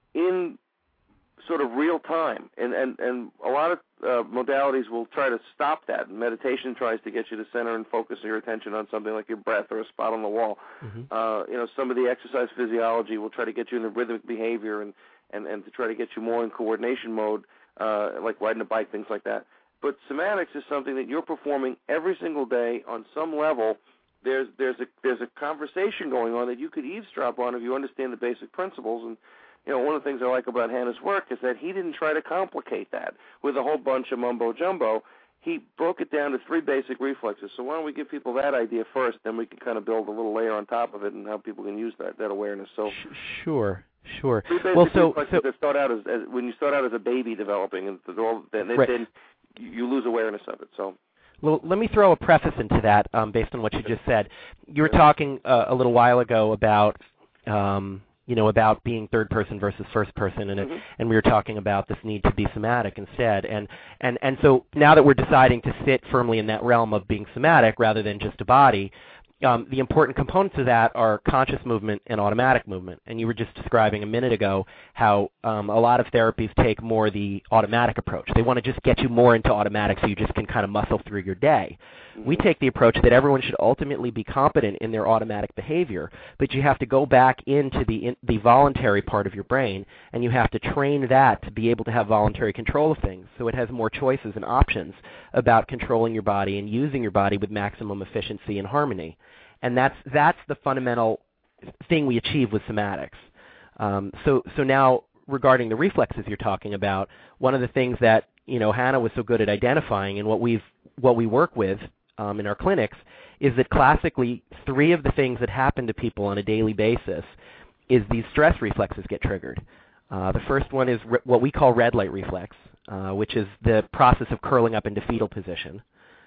in sort of real time. And, and, and a lot of uh, modalities will try to stop that. Meditation tries to get you to center and focus your attention on something like your breath or a spot on the wall. Mm-hmm. Uh, you know, some of the exercise physiology will try to get you in the rhythmic behavior and, and, and to try to get you more in coordination mode, uh, like riding a bike, things like that. But somatics is something that you're performing every single day on some level. There's there's a there's a conversation going on that you could eavesdrop on if you understand the basic principles. And you know, one of the things I like about Hannah's work is that he didn't try to complicate that with a whole bunch of mumbo jumbo. He broke it down to three basic reflexes. So why don't we give people that idea first, then we can kind of build a little layer on top of it and how people can use that that awareness. So
sure, sure.
Three basic
well, so,
reflexes
so
that start out as, as when you start out as a baby developing, and all, then,
right.
then you lose awareness of it. So.
Well, let me throw a preface into that um, based on what you just said. You were talking uh, a little while ago about, um, you know, about being third person versus first person, and, mm-hmm. it, and we were talking about this need to be somatic instead. And, and, and so now that we're deciding to sit firmly in that realm of being somatic rather than just a body, um, the important components of that are conscious movement and automatic movement. And you were just describing a minute ago how um, a lot of therapies take more the automatic approach. They want to just get you more into automatic so you just can kind of muscle through your day. We take the approach that everyone should ultimately be competent in their automatic behavior, but you have to go back into the in, the voluntary part of your brain, and you have to train that to be able to have voluntary control of things so it has more choices and options about controlling your body and using your body with maximum efficiency and harmony. And that's that's the fundamental thing we achieve with somatics. Um, so so now regarding the reflexes you're talking about, one of the things that you know Hannah was so good at identifying and what we've what we work with um, in our clinics is that classically three of the things that happen to people on a daily basis is these stress reflexes get triggered. Uh, the first one is re- what we call red light reflex, uh, which is the process of curling up into fetal position.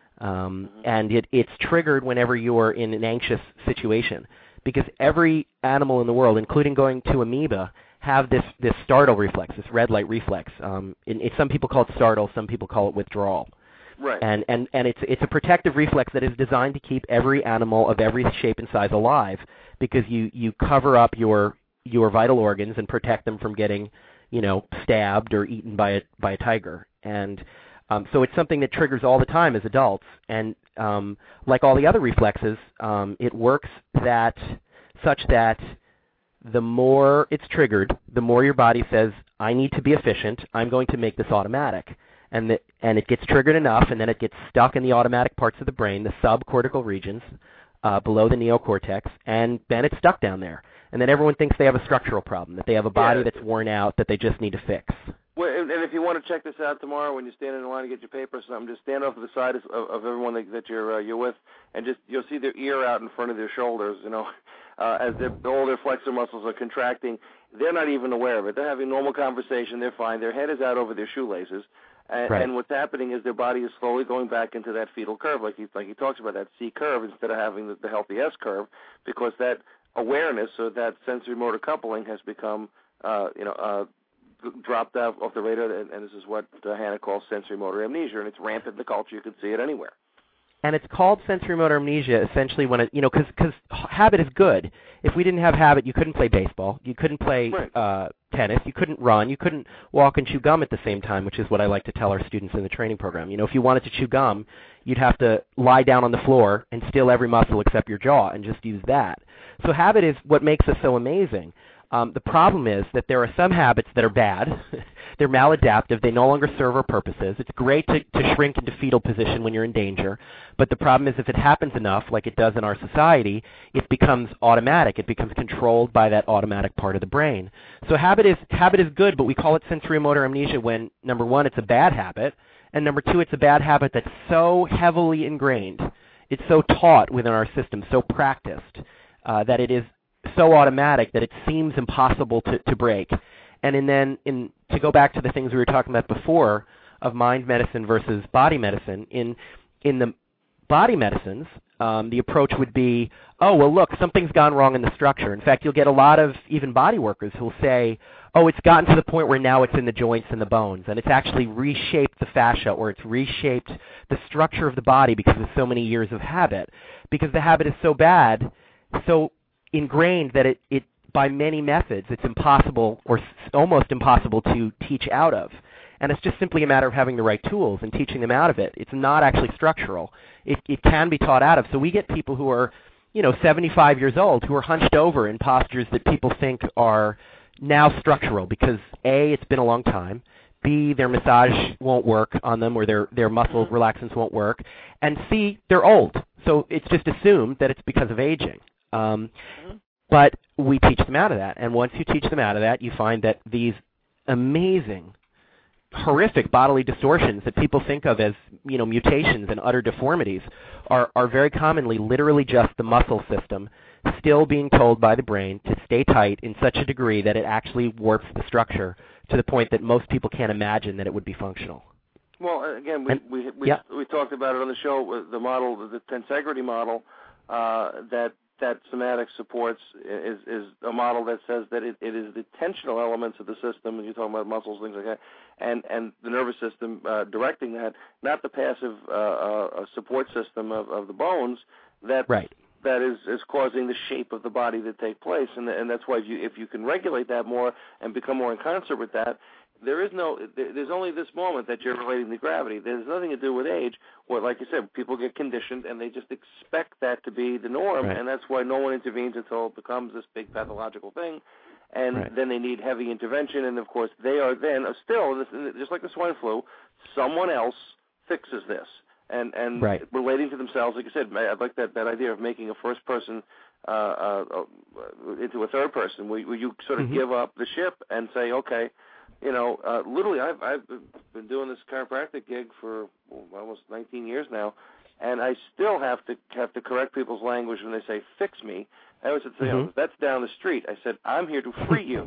Um, and it, it's triggered whenever you're in an anxious situation, because every animal in the world, including going to amoeba, have this, this startle reflex, this red light reflex. Um, it, it, some people call it startle, some people call it withdrawal.
Right.
And, and, and it's, it's a protective reflex that is designed to keep every animal of every shape and size alive, because you, you cover up your, your vital organs and protect them from getting, you know, stabbed or eaten by a, by a tiger. And Um, so it's something that triggers all the time as adults, and um, like all the other reflexes, um, it works that such that the more it's triggered, the more your body says, I need to be efficient, I'm going to make this automatic. And, the, and it gets triggered enough, and then it gets stuck in the automatic parts of the brain, the subcortical regions, uh, below the neocortex, and then it's stuck down there. And then everyone thinks they have a structural problem, that they have a body
yeah.
that's worn out, that they just need to fix.
Well, and if you want to check this out tomorrow when you stand in line to get your paper or something, just stand off to the side of, of everyone that, that you're uh, you're with, and just you'll see their ear out in front of their shoulders. You know, uh, as their, all their flexor muscles are contracting, they're not even aware of it. They're having normal conversation. They're fine. Their head is out over their shoelaces, and,
right.
and what's happening is their body is slowly going back into that fetal curve, like he like he talks about, that C curve instead of having the, the healthy S curve, because that awareness or that sensory motor coupling has become, uh, you know. Uh, dropped off, off the radar, and, and this is what uh, Hannah calls sensory motor amnesia, and it's rampant in the culture. You can see it anywhere.
And it's called sensory motor amnesia essentially when it, you know, because because habit is good. If we didn't have habit, you couldn't play baseball, you couldn't play
right.
uh, tennis, you couldn't run, you couldn't walk and chew gum at the same time, which is what I like to tell our students in the training program. You know, if you wanted to chew gum, you'd have to lie down on the floor and still every muscle except your jaw and just use that. So habit is what makes us so amazing. Um, the problem is that there are some habits that are bad. They're maladaptive. They no longer serve our purposes. It's great to, to shrink into fetal position when you're in danger, but the problem is if it happens enough, like it does in our society, it becomes automatic. It becomes controlled by that automatic part of the brain. So habit is habit is good, but we call it sensorimotor amnesia when, number one, it's a bad habit, and number two, it's a bad habit that's so heavily ingrained, it's so taught within our system, so practiced, uh, that it is so automatic that it seems impossible to, to break. And in then, in, to go back to the things we were talking about before of mind medicine versus body medicine, in in the body medicines, um, the approach would be, oh, well, look, something's gone wrong in the structure. In fact, you'll get a lot of even body workers who will say, oh, it's gotten to the point where now it's in the joints and the bones, and it's actually reshaped the fascia, or it's reshaped the structure of the body because of so many years of habit, because the habit is so bad, so ingrained that it, it by many methods, it's impossible or s- almost impossible to teach out of. And it's just simply a matter of having the right tools and teaching them out of it. It's not actually structural. It, it can be taught out of. So we get people who are, you know, seventy-five years old who are hunched over in postures that people think are now structural because A, it's been a long time, B, their massage won't work on them or their, their muscle relaxants won't work, and C, they're old. So it's just assumed that it's because of aging. Um, but we teach them out of that. And once you teach them out of that, you find that these amazing, horrific bodily distortions that people think of as, you know, mutations and utter deformities are, are very commonly literally just the muscle system still being told by the brain to stay tight in such a degree that it actually warps the structure to the point that most people can't imagine that it would be functional.
Well, again, we
and,
we we,
yeah.
we talked about it on the show, with the model, the tensegrity model, uh, that that somatics supports is is a model that says that it, it is the tensional elements of the system, and you're talking about muscles, things like that, and, and the nervous system uh, directing that, not the passive uh, uh, support system of, of the bones that
right.
that is, is causing the shape of the body to take place, and and that's why if you if you can regulate that more and become more in concert with that, there is no there's only this moment that you're relating to gravity. There's nothing to do with age. Or like you said, people get conditioned and they just expect that to be the norm,
right.
and that's why no one intervenes until it becomes this big pathological thing, and
right.
then they need heavy intervention, and of course they are then uh, still just like the swine flu, someone else fixes this. And and
right.
relating to themselves, like I said, I like that, that idea of making a first person uh, uh, into a third person, where, where you sort of
mm-hmm.
give up the ship and say, okay, you know, uh, literally, I've I've been doing this chiropractic gig for well, almost nineteen years now, and I still have to have to correct people's language when they say "fix me." I always said, mm-hmm. you know, that's down the street. I said, I'm here to free you.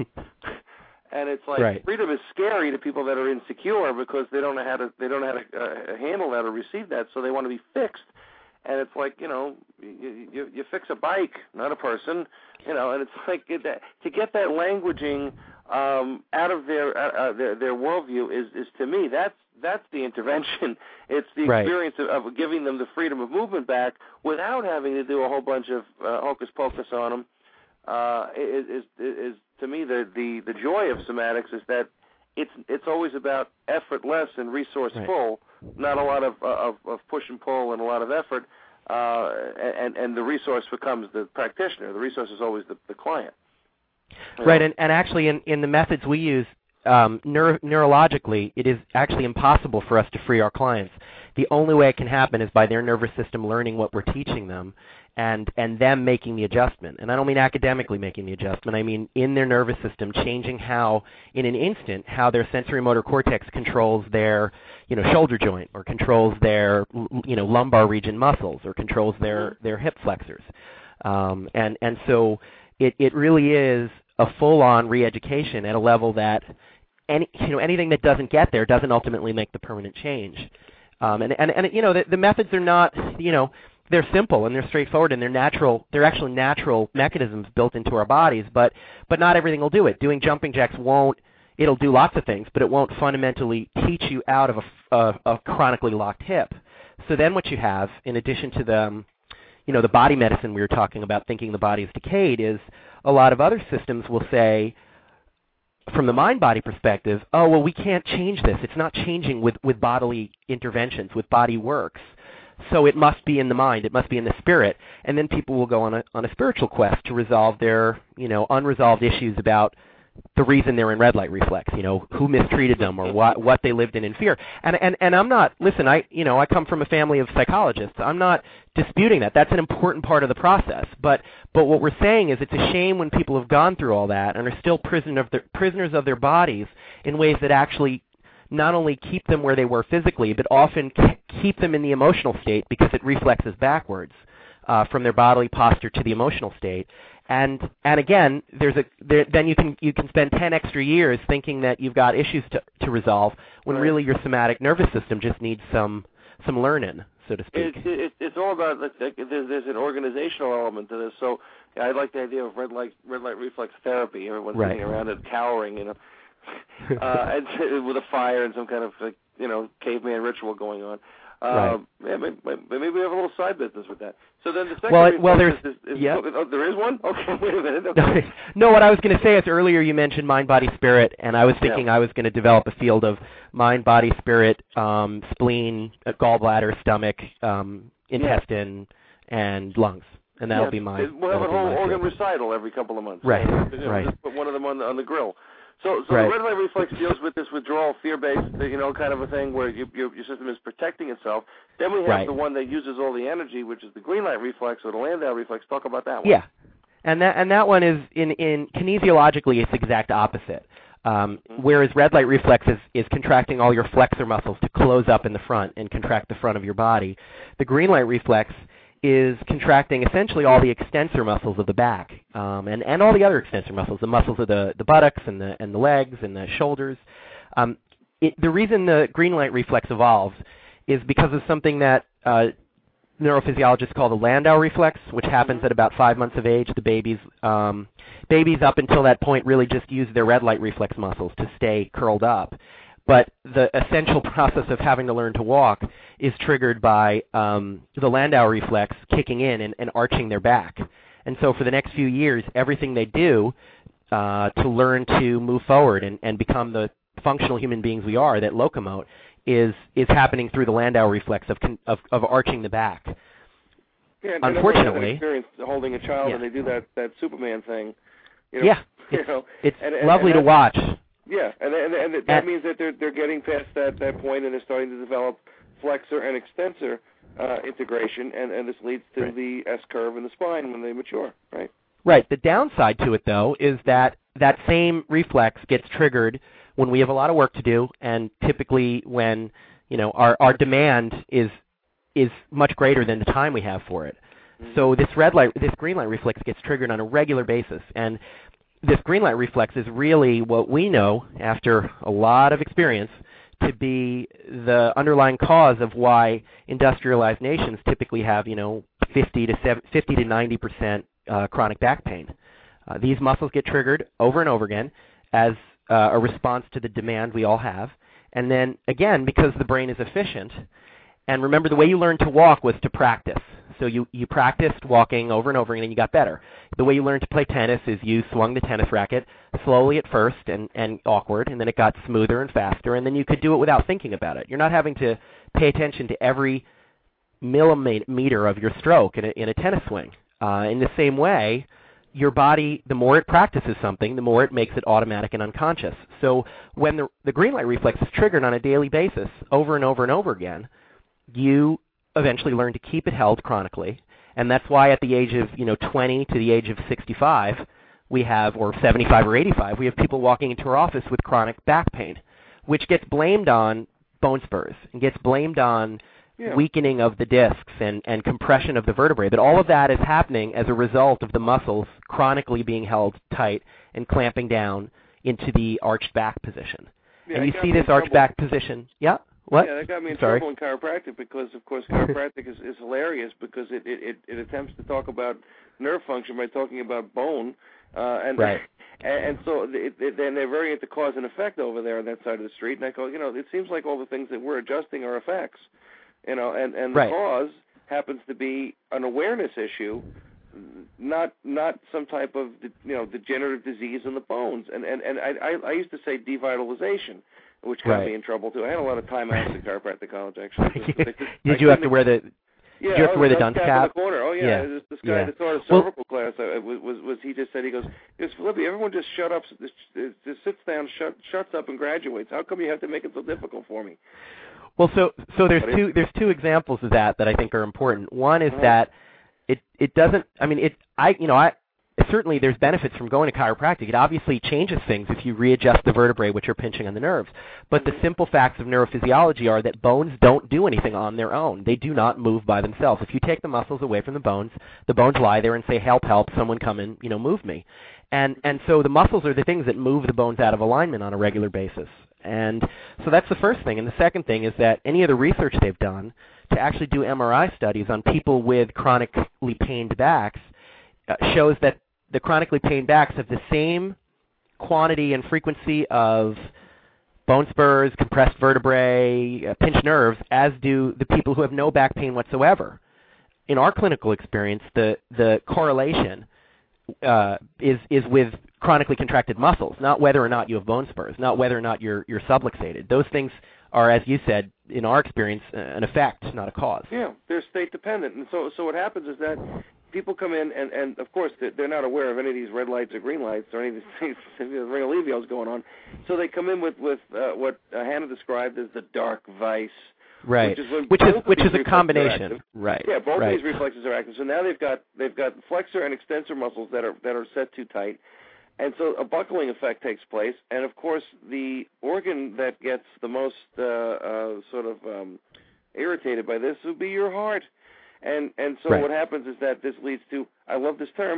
And it's like
right.
freedom is scary to people that are insecure because they don't know how to they don't know how to uh, handle that or receive that, so they want to be fixed. And it's like, you know, you, you, you fix a bike, not a person, you know. And it's like it, that, to get that languaging um, out of their, uh, their their worldview is, is to me that's that's the intervention. It's the
right.
experience of, of giving them the freedom of movement back without having to do a whole bunch of uh, hocus pocus on them. Uh, is, is is to me the, the, the joy of somatics is that it's it's always about effortless and resourceful, right. not a lot of, of of push and pull and a lot of effort, uh, and and the resource becomes the practitioner. The resource is always the, the client. You
right,
know?
and, and actually in, in the methods we use, um, neuro- neurologically, it is actually impossible for us to free our clients. The only way it can happen is by their nervous system learning what we're teaching them and, and them making the adjustment. And I don't mean academically making the adjustment. I mean in their nervous system changing how, in an instant, how their sensory-motor cortex controls their, you know, shoulder joint or controls their, you know, lumbar region muscles or controls their, their hip flexors. Um, and, and so it, it really is a full-on re-education at a level that any, you know, anything that doesn't get there doesn't ultimately make the permanent change. Um, and, and, and, you know, the, the methods are not, you know, they're simple and they're straightforward and they're natural. They're actually natural mechanisms built into our bodies, but, but not everything will do it. Doing jumping jacks won't, it'll do lots of things, but it won't fundamentally teach you out of a, a, a chronically locked hip. So then what you have, in addition to the, um, you know, the body medicine we were talking about, thinking the body is decayed, is a lot of other systems will say, from the mind-body perspective, oh, well, we can't change this. It's not changing with, with bodily interventions, with body works. so it must be in the mind, it must be in the spirit, and then people will go on a on a spiritual quest to resolve their, you know, unresolved issues about the reason they're in red light reflex, you know, who mistreated them or what what they lived in in fear. And and and I'm not, listen, I you know, I come from a family of psychologists. I'm not disputing that. That's an important part of the process. But but what we're saying is it's a shame when people have gone through all that and are still prisoner of their, prisoners of their bodies in ways that actually not only keep them where they were physically, but often keep them in the emotional state because it reflexes backwards uh, from their bodily posture to the emotional state. And and again, there's a there, then you can you can spend ten extra years thinking that you've got issues to to resolve when
right.
really your somatic nervous system just needs some some learning, so to speak.
It, it, it's all about like, like, there's, there's an organizational element to this. So yeah, I like the idea of red light red light reflex therapy. Everyone's
right.
sitting around and cowering, you know, uh, and with a fire and some kind of like, you know, caveman ritual going on. Uh,
right.
Yeah, maybe, maybe we have a little side business with that. So then the second
well, it, well, there's
is, is,
yeah.
oh, there is one. Okay, wait a minute. Okay.
No, what I was going to say is earlier you mentioned mind, body, spirit, and I was thinking
yeah.
I was going to develop a field of mind, body, spirit, um, spleen, uh, gallbladder, stomach, um, intestine, yeah. and lungs, and that'll
yeah.
be my.
We'll have a whole organ
field.
recital every couple of months.
Right.
So, you know,
right.
Just put one of them on the, on the grill. So, so
right.
the red light reflex deals with this withdrawal, fear-based, you know, kind of a thing where you, your, your system is protecting itself. Then we have
right.
the one that uses all the energy, which is the green light reflex or the Landau reflex. Talk about that one.
Yeah, and that and that one is in in kinesiologically it's the exact opposite. Um, mm-hmm. Whereas red light reflex is, is contracting all your flexor muscles to close up in the front and contract the front of your body. The green light reflex is contracting essentially all the extensor muscles of the back, um, and, and all the other extensor muscles, the muscles of the, the buttocks and the and the legs and the shoulders. Um, it, the reason the green light reflex evolves is because of something that uh, neurophysiologists call the Landau reflex, which happens at about five months of age. The babies, um, babies up until that point really just use their red light reflex muscles to stay curled up. But the essential process of having to learn to walk is triggered by um, the Landau reflex kicking in and, and arching their back. And so for the next few years, everything they do uh, to learn to move forward and, and become the functional human beings we are that locomote is is happening through the Landau reflex of of, of arching the back.
Yeah,
unfortunately,
experience holding a child
yeah.
and they do that, that Superman thing. You know,
yeah,
you
it's,
know,
it's
and, and,
lovely
and
to watch.
Yeah, and and, and that
and,
means that they're they're getting past that, that point and they're starting to develop flexor and extensor uh, integration, and, and this leads to
right.
the S curve in the spine when they mature, right?
Right. The downside to it, though, is that that same reflex gets triggered when we have a lot of work to do, and typically when you know our, our demand is is much greater than the time we have for it. Mm-hmm. So this red light, this green light reflex gets triggered on a regular basis, and this green light reflex is really what we know after a lot of experience to be the underlying cause of why industrialized nations typically have, you know, fifty to ninety percent uh, chronic back pain. Uh, these muscles get triggered over and over again as uh, a response to the demand we all have. And then, again, because the brain is efficient, and remember the way you learned to walk was to practice. So you, you practiced walking over and over again and you got better. The way you learned to play tennis is you swung the tennis racket slowly at first and, and awkward, and then it got smoother and faster, and then you could do it without thinking about it. You're not having to pay attention to every millimeter of your stroke in a, in a tennis swing. Uh, in the same way, your body, the more it practices something, the more it makes it automatic and unconscious. So when the, the green light reflex is triggered on a daily basis over and over and over again, you eventually learn to keep it held chronically, and that's why at the age of you know twenty to the age of sixty-five, we have, or seventy-five or eighty-five, we have people walking into our office with chronic back pain, which gets blamed on bone spurs and gets blamed on yeah. weakening of the discs and, and compression of the vertebrae. But all of that is happening as a result of the muscles chronically being held tight and clamping down into the arched back position.
Yeah,
and you see this arched back position. Yeah. What?
Yeah, that got me in
Sorry.
trouble in chiropractic because, of course, chiropractic is, is hilarious because it, it, it, it attempts to talk about nerve function by talking about bone, uh, and,
right.
and and so it, it, and they're very into cause and effect over there on that side of the street. And I go, you know, it seems like all the things that we're adjusting are effects, you know, and and the
right.
cause happens to be an awareness issue, not not some type of you know degenerative disease in the bones. And and and I I, I used to say devitalization, which got
right.
me in trouble too. I had a lot of time out in chiropractic college, actually.
Did I you have to wear the
Yeah,
Did you ever
oh,
wear the
dunce
dunce
cap in
cap?
the corner. Oh yeah,
Yeah.
this, this guy
Yeah.
that taught a
Well-
cervical class uh, was, was was he just said he goes, he goes, Flippy, everyone just shut up, just, just sits down, shut, shuts up, and graduates. How come you have to make it so difficult for me?
Well, so so there's
What is-
two there's two examples of that that I think are important. One is
Uh-huh.
that it it doesn't. I mean, it I you know I certainly there's benefits from going to chiropractic. It obviously changes things if you readjust the vertebrae which are pinching on the nerves. But the simple facts of neurophysiology are that bones don't do anything on their own. They do not move by themselves. If you take the muscles away from the bones, the bones lie there and say, "Help, help! Someone come and you know move me." And and so the muscles are the things that move the bones out of alignment on a regular basis. And so that's the first thing. And the second thing is that any of the research they've done to actually do M R I studies on people with chronically pained backs uh, shows that the chronically pained backs have the same quantity and frequency of bone spurs, compressed vertebrae, uh, pinched nerves, as do the people who have no back pain whatsoever. In our clinical experience, the, the correlation uh, is, is with chronically contracted muscles, not whether or not you have bone spurs, not whether or not you're, you're subluxated. Those things are, as you said, in our experience, uh, an effect, not a cause.
Yeah, they're state dependent, and so so what happens is that people come in, and, and of course they're not aware of any of these red lights or green lights or any of these things, ring allevios going on. So they come in with with uh, what uh, Hannah described as the dark vice,
Right,
which is when
which is
both of
which
these
is a
reflexes are
combination,
active.
right?
Yeah, both
right.
of these reflexes are active. So now they've got they've got flexor and extensor muscles that are that are set too tight, and so a buckling effect takes place. And of course, the organ that gets the most uh, uh, sort of um, irritated by this would be your heart. And and so
Right.
what happens is that this leads to, I love this term,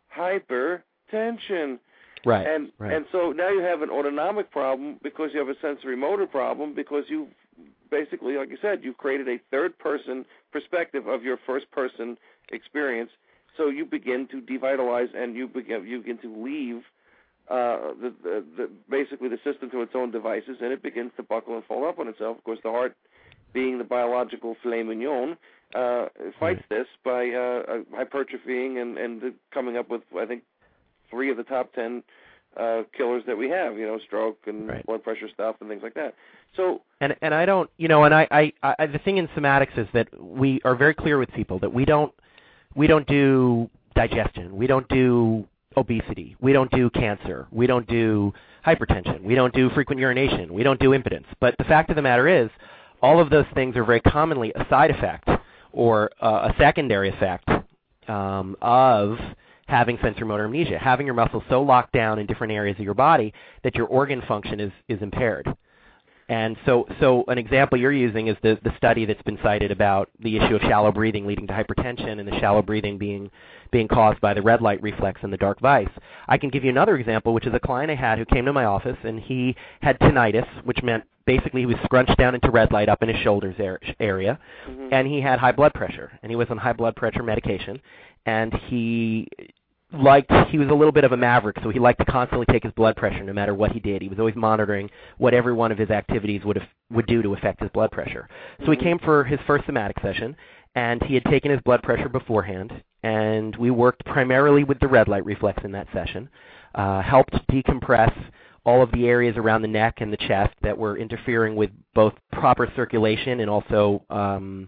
hypertension.
Right.
And
right.
and so now you have an autonomic problem because you have a sensory motor problem because you basically, like you said, you've created a third person perspective of your first person experience. So you begin to devitalize and you begin you begin to leave uh, the, the, the basically the system to its own devices, and it begins to buckle and fold up on itself. Of course, the heart, being the biological filet mignon, uh, fights this by uh, hypertrophying and, and coming up with, I think, three of the top ten uh, killers that we have, you know, stroke and
Right.
blood pressure stuff and things like that. So,
And and I don't, you know, and I, I, I the thing in somatics is that we are very clear with people that we don't we don't do digestion, we don't do obesity, we don't do cancer, we don't do hypertension, we don't do frequent urination, we don't do impotence. But the fact of the matter is, all of those things are very commonly a side effect or uh, a secondary effect um, of having sensorimotor amnesia, having your muscles so locked down in different areas of your body that your organ function is, is impaired. And so, so an example you're using is the, the study that's been cited about the issue of shallow breathing leading to hypertension and the shallow breathing being being caused by the red light reflex and the dark vice. I can give you another example, which is a client I had who came to my office, and he had tinnitus, which meant basically he was scrunched down into red light up in his shoulders area,
mm-hmm.
and he had high blood pressure, and he was on high blood pressure medication, and he liked, he was a little bit of a maverick, so he liked to constantly take his blood pressure no matter what he did. He was always monitoring what every one of his activities would have, would do to affect his blood pressure. So
mm-hmm.
he came for his first somatic session, and he had taken his blood pressure beforehand, and we worked primarily with the red light reflex in that session, uh, helped decompress all of the areas around the neck and the chest that were interfering with both proper circulation and also um,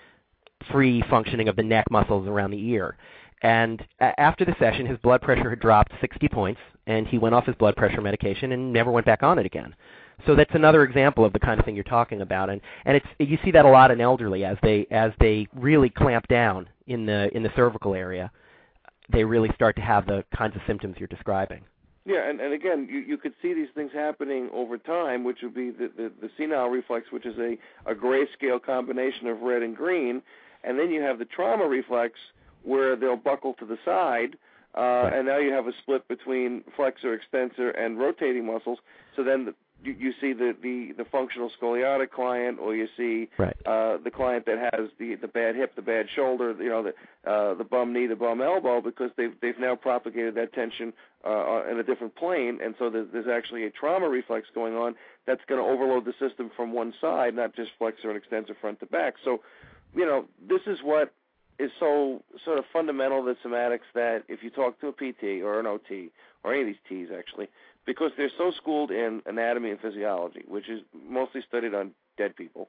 free functioning of the neck muscles around the ear. And a- after the session, his blood pressure had dropped sixty points, and he went off his blood pressure medication and never went back on it again. So that's another example of the kind of thing you're talking about, and and it's you see that a lot in elderly as they as they really clamp down in the in the cervical area, they really start to have the kinds of symptoms you're describing.
Yeah, and, and again, you, you could see these things happening over time, which would be the, the, the senile reflex, which is a, a grayscale combination of red and green, and then you have the trauma reflex where they'll buckle to the side, uh,
right.
and now you have a split between flexor, extensor, and rotating muscles. So then the, you, you see the, the, the functional scoliotic client, or you see
right.
uh, the client that has the, the bad hip, the bad shoulder, you know, the uh, the bum knee, the bum elbow, because they've they've now propagated that tension uh, in a different plane, and so there's, there's actually a trauma reflex going on that's going to overload the system from one side, not just flexor and extensor front to back. So, you know, this is what is so sort of fundamental to somatics, that if you talk to a P T or an O T or any of these T's actually, because they're so schooled in anatomy and physiology, which is mostly studied on dead people,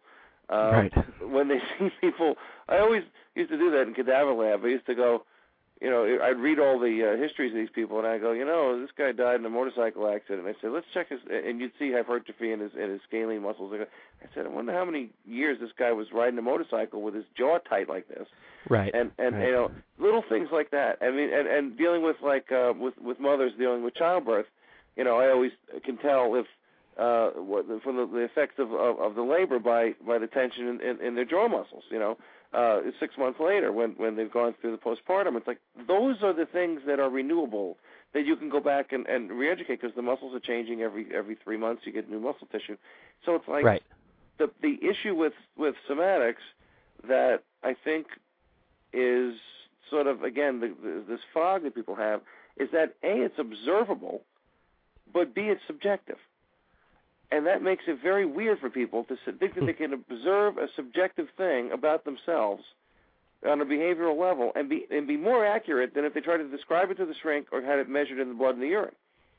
Um,
right.
When they see people, I always used to do that in Cadaver Lab. I used to go, you know, I'd read all the uh, histories of these people, and I go, you know, this guy died in a motorcycle accident. And I said, let's check his, and you'd see hypertrophy in his in his scalene muscles. I said, I wonder how many years this guy was riding a motorcycle with his jaw tight like this.
Right.
And and
right.
you know, little things like that. I mean, and, and dealing with like uh, with with mothers dealing with childbirth. You know, I always can tell if uh, what, from the, the effects of, of of the labor by by the tension in, in, in their jaw muscles. You know. Uh, six months later, when, when they've gone through the postpartum, it's like those are the things that are renewable that you can go back and, and re-educate because the muscles are changing every every three months. You get new muscle tissue, so it's like
right.
the the issue with, with somatics that I think is sort of again the, the, this fog that people have is that A, it's observable, but B, it's subjective. And that makes it very weird for people to think that they can observe a subjective thing about themselves on a behavioral level and be and be more accurate than if they tried to describe it to the shrink or had it measured in the blood and the urine.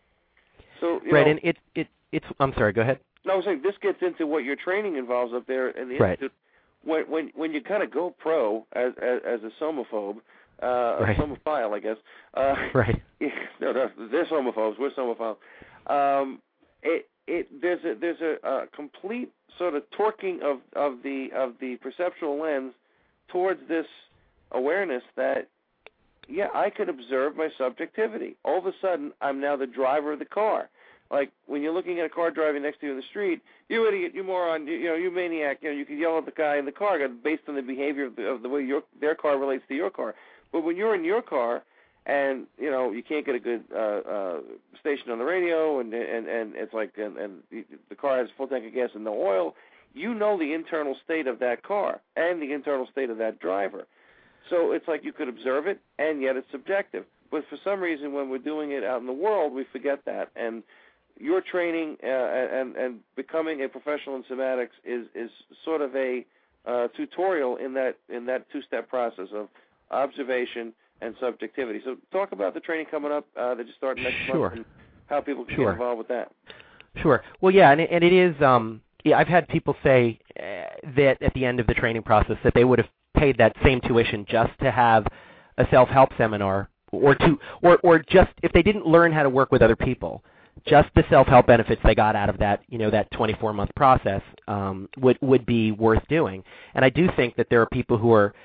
So you
right,
know,
and it it it's. I'm sorry. Go ahead.
No, I was saying this gets into what your training involves up there in the
right.
institute. When when when you kind of go pro as as, as a somophobe, uh,
right.
a somophile, I guess. Uh,
right.
no, no, they're somophobes. We're somophiles. Um, it. It there's a there's a, a complete sort of torquing of, of the of the perceptual lens towards this awareness that yeah I could observe my subjectivity. All of a sudden I'm now the driver of the car. Like when you're looking at a car driving next to you in the street, you idiot, you moron, you, you know you maniac. You know you can yell at the guy in the car based on the behavior of the, of the way your their car relates to your car. But when you're in your car and you know you can't get a good uh, uh, station on the radio, and and and it's like and, and the car has a full tank of gas and no oil. You know the internal state of that car and the internal state of that driver. So it's like you could observe it, and yet it's subjective. But for some reason, when we're doing it out in the world, we forget that. And your training uh, and and becoming a professional in somatics is is sort of a uh, tutorial in that in that two-step process of observation and subjectivity. So talk about the training coming up uh, that you start next
sure.
month and how people can
sure.
get involved with that.
Sure. Well, yeah, and it, and it is. Um, yeah, I've had people say uh, that at the end of the training process that they would have paid that same tuition just to have a self-help seminar, or to, or or just if they didn't learn how to work with other people, just the self-help benefits they got out of that, you know, that twenty-four month process um, would would be worth doing. And I do think that there are people who are.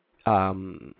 Um,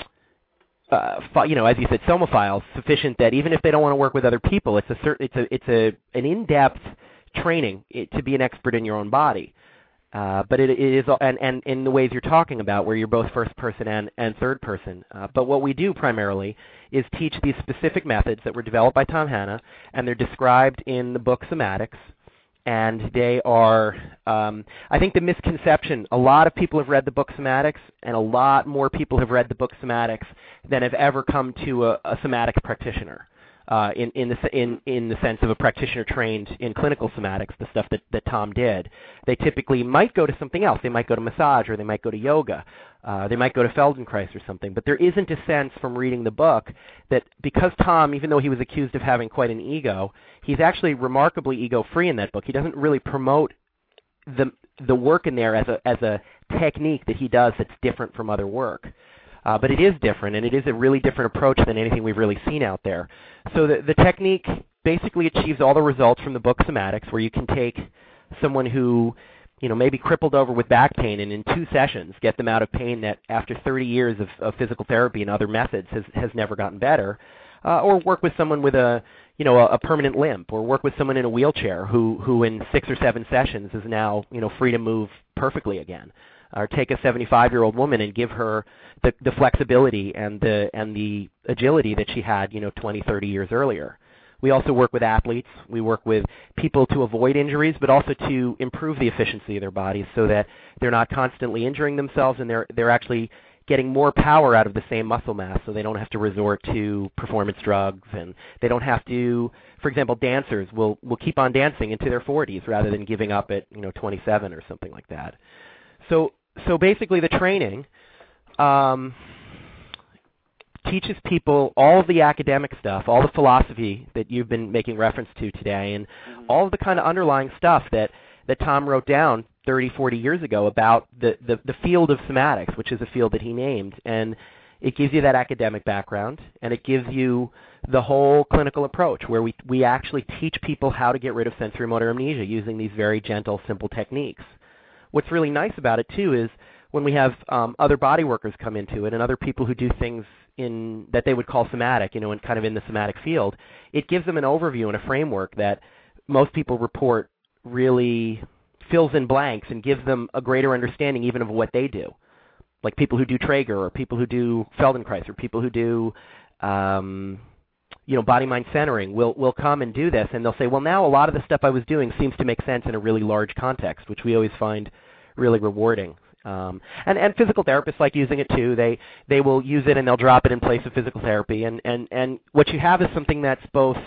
Uh, you know, as you said, somophiles, sufficient that even if they don't want to work with other people, it's a certain, it's a, it's a, an in-depth training it, to be an expert in your own body. Uh, but it, it is, and, and in the ways you're talking about, where you're both first person and, and third person. Uh, but what we do primarily is teach these specific methods that were developed by Tom Hanna, and they're described in the book Somatics. And they are, um, I think the misconception, a lot of people have read the book Somatics, and a lot more people have read the book Somatics than have ever come to a, a somatic practitioner, uh, in, in, the, in, in the sense of a practitioner trained in clinical somatics, the stuff that, that Tom did. They typically might go to something else. They might go to massage, or they might go to yoga. Uh, they might go to Feldenkrais or something. But there isn't a sense from reading the book that because Tom, even though he was accused of having quite an ego, he's actually remarkably ego-free in that book. He doesn't really promote the the work in there as a as a technique that he does that's different from other work. Uh, but it is different, and it is a really different approach than anything we've really seen out there. So the, the technique basically achieves all the results from the book Somatics, where you can take someone who, you know, maybe crippled over with back pain, and in two sessions get them out of pain that after thirty years of, of physical therapy and other methods has, has never gotten better, uh, or work with someone with a, you know, a, a permanent limp, or work with someone in a wheelchair who, who in six or seven sessions is now, you know, free to move perfectly again. Or take a seventy-five-year-old woman and give her the, the flexibility and the and the agility that she had, you know, twenty, thirty years earlier. We also work with athletes. We work with people to avoid injuries, but also to improve the efficiency of their bodies so that they're not constantly injuring themselves, and they're they're actually getting more power out of the same muscle mass, so they don't have to resort to performance drugs, and they don't have to, for example, dancers will will keep on dancing into their forties rather than giving up at, you know, twenty-seven or something like that. So so basically the training um, teaches people all of the academic stuff, all the philosophy that you've been making reference to today, and mm-hmm. all of the kind of underlying stuff that, that Tom wrote down thirty, forty years ago about the, the, the field of somatics, which is a field that he named. And it gives you that academic background, and it gives you the whole clinical approach where we, we actually teach people how to get rid of sensory motor amnesia using these very gentle, simple techniques. What's really nice about it, too, is when we have um, other body workers come into it and other people who do things in that they would call somatic, you know, and kind of in the somatic field, it gives them an overview and a framework that most people report really fills in blanks and gives them a greater understanding even of what they do. Like people who do Traeger or people who do Feldenkrais or people who do, um, you know, body-mind centering will will come and do this, and they'll say, well, now a lot of the stuff I was doing seems to make sense in a really large context, which we always find really rewarding. Um, and, and physical therapists like using it too. They they will use it and they'll drop it in place of physical therapy. And, and, and what you have is something that's both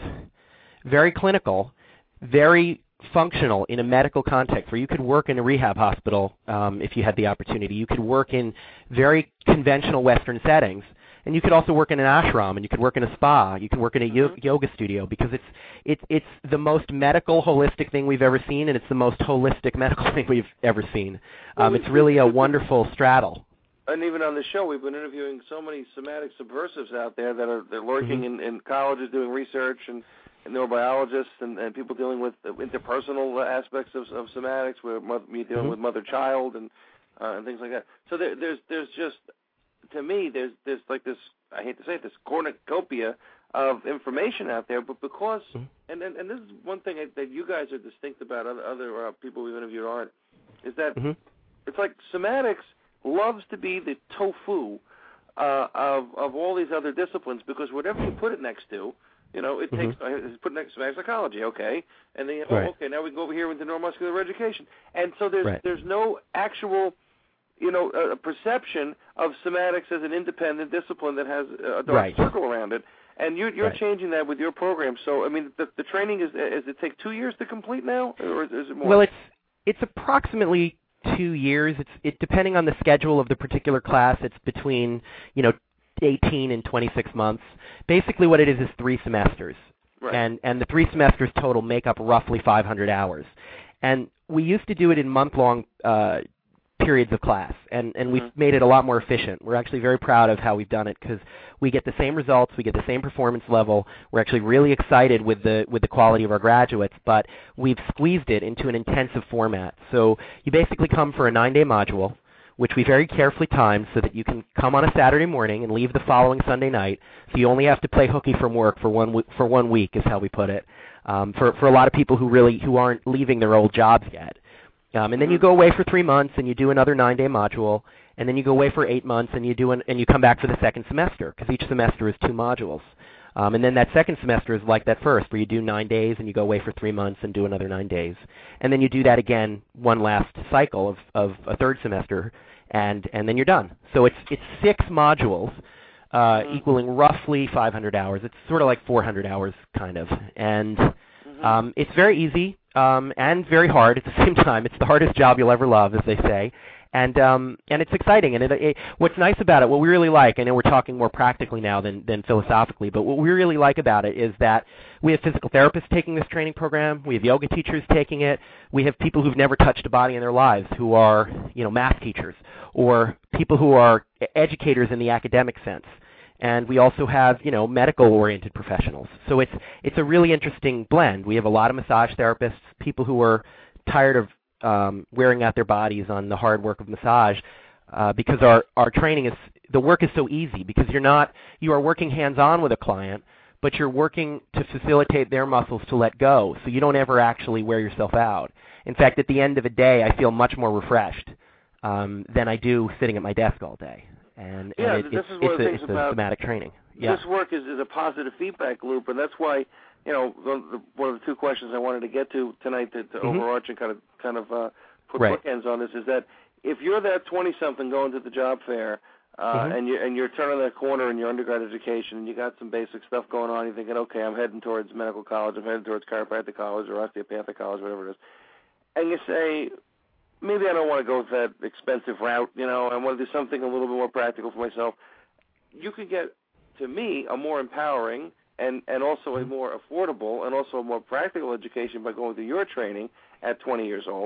very clinical, very functional in a medical context, where you could work in a rehab hospital um, if you had the opportunity. You could work in very conventional Western settings, and you could also work in an ashram, and you could work in a spa. You can work in a yo- yoga studio because it's it's it's the most medical, holistic thing we've ever seen, and it's the most holistic medical thing we've ever seen. Um, it's really a wonderful straddle.
And even on the show, we've been interviewing so many somatic subversives out there that are they're lurking
Mm-hmm.
in, in colleges doing research and, and neurobiologists and, and people dealing with interpersonal aspects of, of somatics, where mother, me dealing
Mm-hmm.
with mother-child and uh, and things like that. So there, there's there's just, to me, there's there's like this, I hate to say it, this cornucopia of information out there, but because, mm-hmm. and, and and this is one thing that you guys are distinct about other, other uh, people we've interviewed aren't, is that mm-hmm. it's like somatics loves to be the tofu uh, of of all these other disciplines, because whatever you put it next to, you know, it mm-hmm. takes, uh, it's put next to somatic psychology, okay, and then, oh, right. okay, now we can go over here into neuromuscular education. And so there's right. there's no actual, you know, a perception of somatics as an independent discipline that has a dark right. circle around it. And you're, you're right. changing that with your program. So, I mean, the, the training, is does it take two years to complete now, or is it more?
Well, it's it's approximately two years. It's it depending on the schedule of the particular class. It's between, you know, eighteen and twenty-six months. Basically, what it is is three semesters, right. and and the three semesters total make up roughly five hundred hours. And we used to do it in month-long uh, periods of class, and, and we've mm-hmm. made it a lot more efficient. We're actually very proud of how we've done it, because we get the same results, we get the same performance level. We're actually really excited with the with the quality of our graduates, but we've squeezed it into an intensive format. So you basically come for a nine-day module, which we very carefully timed so that you can come on a Saturday morning and leave the following Sunday night. So you only have to play hooky from work for one for one week, is how we put it. Um, for for a lot of people who really who aren't leaving their old jobs yet. Um, and then you go away for three months and you do another nine-day module, and then you go away for eight months and you do an, and you come back for the second semester, because each semester is two modules. Um, and then that second semester is like that first, where you do nine days and you go away for three months and do another nine days, and then you do that again one last cycle of, of a third semester, and and then you're done. So it's it's six modules, uh, mm-hmm. equaling roughly five hundred hours. It's sort of like four hundred hours, kind of, and mm-hmm. um, it's very easy. Um, and very hard at the same time. It's the hardest job you'll ever love, as they say, and um, and it's exciting. And it, it, what's nice about it, what we really like, I know we're talking more practically now than, than philosophically, but what we really like about it is that we have physical therapists taking this training program, we have yoga teachers taking it, we have people who've never touched a body in their lives who are, you know, math teachers, or people who are educators in the academic sense. And we also have, you know, medical-oriented professionals. So it's it's a really interesting blend. We have a lot of massage therapists, people who are tired of um, wearing out their bodies on the hard work of massage, uh, because our, our training is, the work is so easy, because you're not, you are working hands-on with a client, but you're working to facilitate their muscles to let go, so you don't ever actually wear yourself out. In fact, at the end of a day, I feel much more refreshed um, than I do sitting at my desk all day. And,
yeah,
and it,
this
it's,
is one of the
it's,
things
a, it's
about
a somatic training. Yeah.
This work is, is a positive feedback loop, and that's why, you know, the, the, one of the two questions I wanted to get to tonight to, to mm-hmm. overarch and kind of kind of uh, put
right.
bookends on this is that if you're that twenty-something going to the job fair, uh, mm-hmm. and you and you're turning that corner in your undergrad education, and you got some basic stuff going on, you're thinking, okay, I'm heading towards medical college, I'm heading towards chiropractic college or osteopathic college, whatever it is, and you say, maybe I don't want to go that expensive route, you know, I want to do something a little bit more practical for myself. You could get, to me, a more empowering and, and also a more affordable and also a more practical education by going through your training at twenty years old.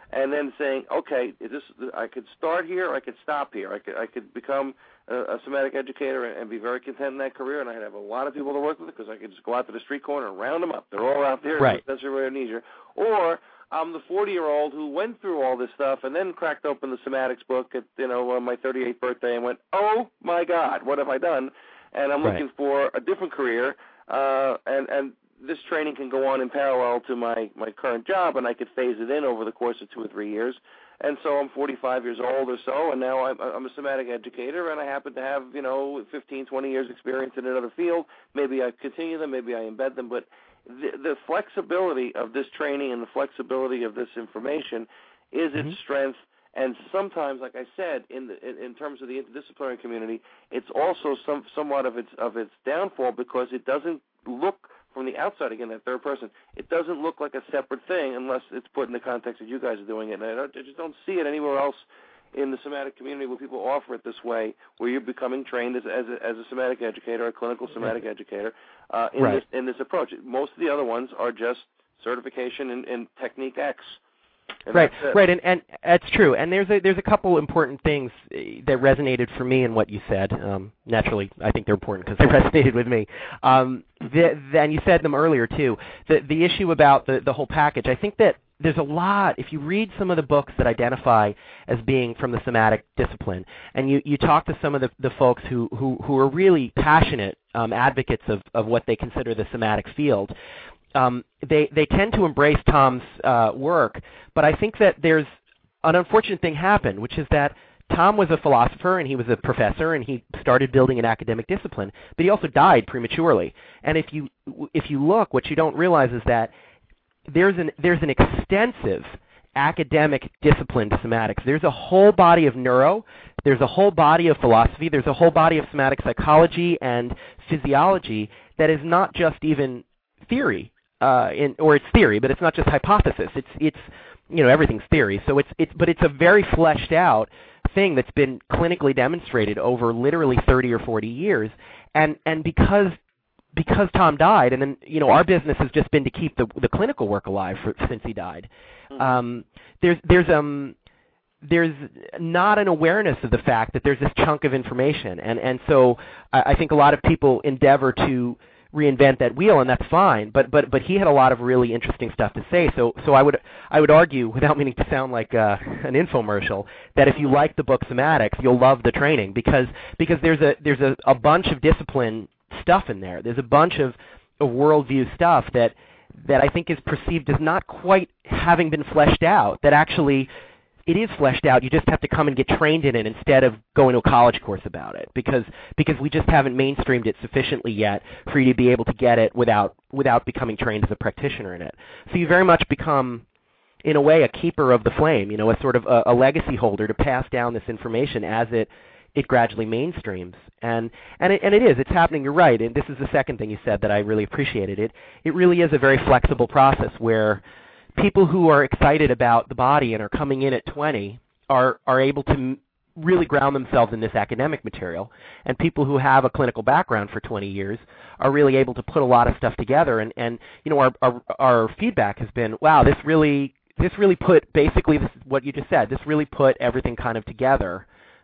and then saying, okay, is this I could start here, or I could stop here. I could I could become a, a somatic educator and, and be very content in that career, and I'd have a lot of people to work with because I could just go out to the street corner and round them up. They're all out there.
Right.
That's everywhere in Asia. Or I'm the forty-year-old who went through all this stuff and then cracked open the somatics book at you know on my thirty-eighth birthday and went, oh my God, what have I done? And I'm
Right.
looking for a different career, uh, and and this training can go on in parallel to my, my current job, and I could phase it in over the course of two or three years. And so I'm forty-five years old or so, and now I'm, I'm a somatic educator, and I happen to have, you know, fifteen, twenty years experience in another field. Maybe I continue them, maybe I embed them, but the, the flexibility of this training and the flexibility of this information is
Mm-hmm.
its strength. And sometimes, like I said, in the, in, in terms of the interdisciplinary community, it's also some somewhat of its of its downfall because it doesn't look from the outside, again, that third person, it doesn't look like a separate thing unless it's put in the context that you guys are doing it. And I, don't, I just don't see it anywhere else in the somatic community where people offer it this way, where you're becoming trained as, as, a, as a somatic educator, a clinical somatic educator, uh, in,
Right.
this, in this approach. Most of the other ones are just certification in, in Technique X. And
right,
that's it.
right, and, and that's true. And there's a there's a couple important things that resonated for me in what you said. Um, naturally, I think they're important because they resonated with me. Um, the, the, and you said them earlier too. The the issue about the the whole package. I think that there's a lot. If you read some of the books that identify as being from the somatic discipline, and you, you talk to some of the, the folks who, who who are really passionate um, advocates of of what they consider the somatic field. Um, they they tend to embrace Tom's uh, work, but I think that there's an unfortunate thing happened, which is that Tom was a philosopher and he was a professor and he started building an academic discipline, but he also died prematurely. And if you if you look, what you don't realize is that there's an there's an extensive academic discipline to somatics. There's a whole body of neuro, there's a whole body of philosophy, there's a whole body of somatic psychology and physiology that is not just even theory. Uh, in, or it's theory, but it's not just hypothesis. It's it's you know everything's theory. So it's it's but it's a very fleshed out thing that's been clinically demonstrated over literally thirty or forty years. And and because because Tom died, and then you know our business has just been to keep the the clinical work alive for, since he died. Mm-hmm. Um, there's there's um there's not an awareness of the fact that there's this chunk of information, and and so I, I think a lot of people endeavor to reinvent that wheel, and that's fine. But but but he had a lot of really interesting stuff to say. So so I would I would argue, without meaning to sound like uh, an infomercial, that if you like the book Somatics, you'll love the training because because there's a there's a, a bunch of discipline stuff in there. There's a bunch of, of worldview stuff that that I think is perceived as not quite having been fleshed out. That actually it is fleshed out. You just have to come and get trained in it instead of going to a college course about it, because because we just haven't mainstreamed it sufficiently yet for you to be able to get it without without becoming trained as a practitioner in it. So you very much become, in a way, a keeper of the flame, you know, a sort of a, a legacy holder to pass down this information as it it gradually mainstreams. And and it, and it is. It's happening. You're right. And this is the second thing you said that I really appreciated. It it really is a very flexible process where people who are excited about the body and are coming in at twenty are are able to m- really ground themselves in this academic material, and people who have a clinical background for twenty years are really able to put a lot of stuff together. And, and you know, our, our our feedback has been, wow, this really this really put basically this, what you just said. This really put everything kind of together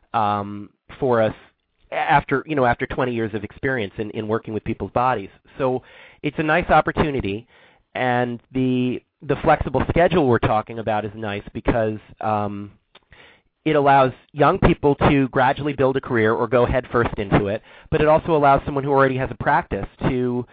um, for us after you know after twenty years of experience in, in working with people's bodies. So it's a nice opportunity, and the the flexible schedule we're talking about is nice because um, it allows young people to gradually build a career or go head first into it, but it also allows someone who already has a practice to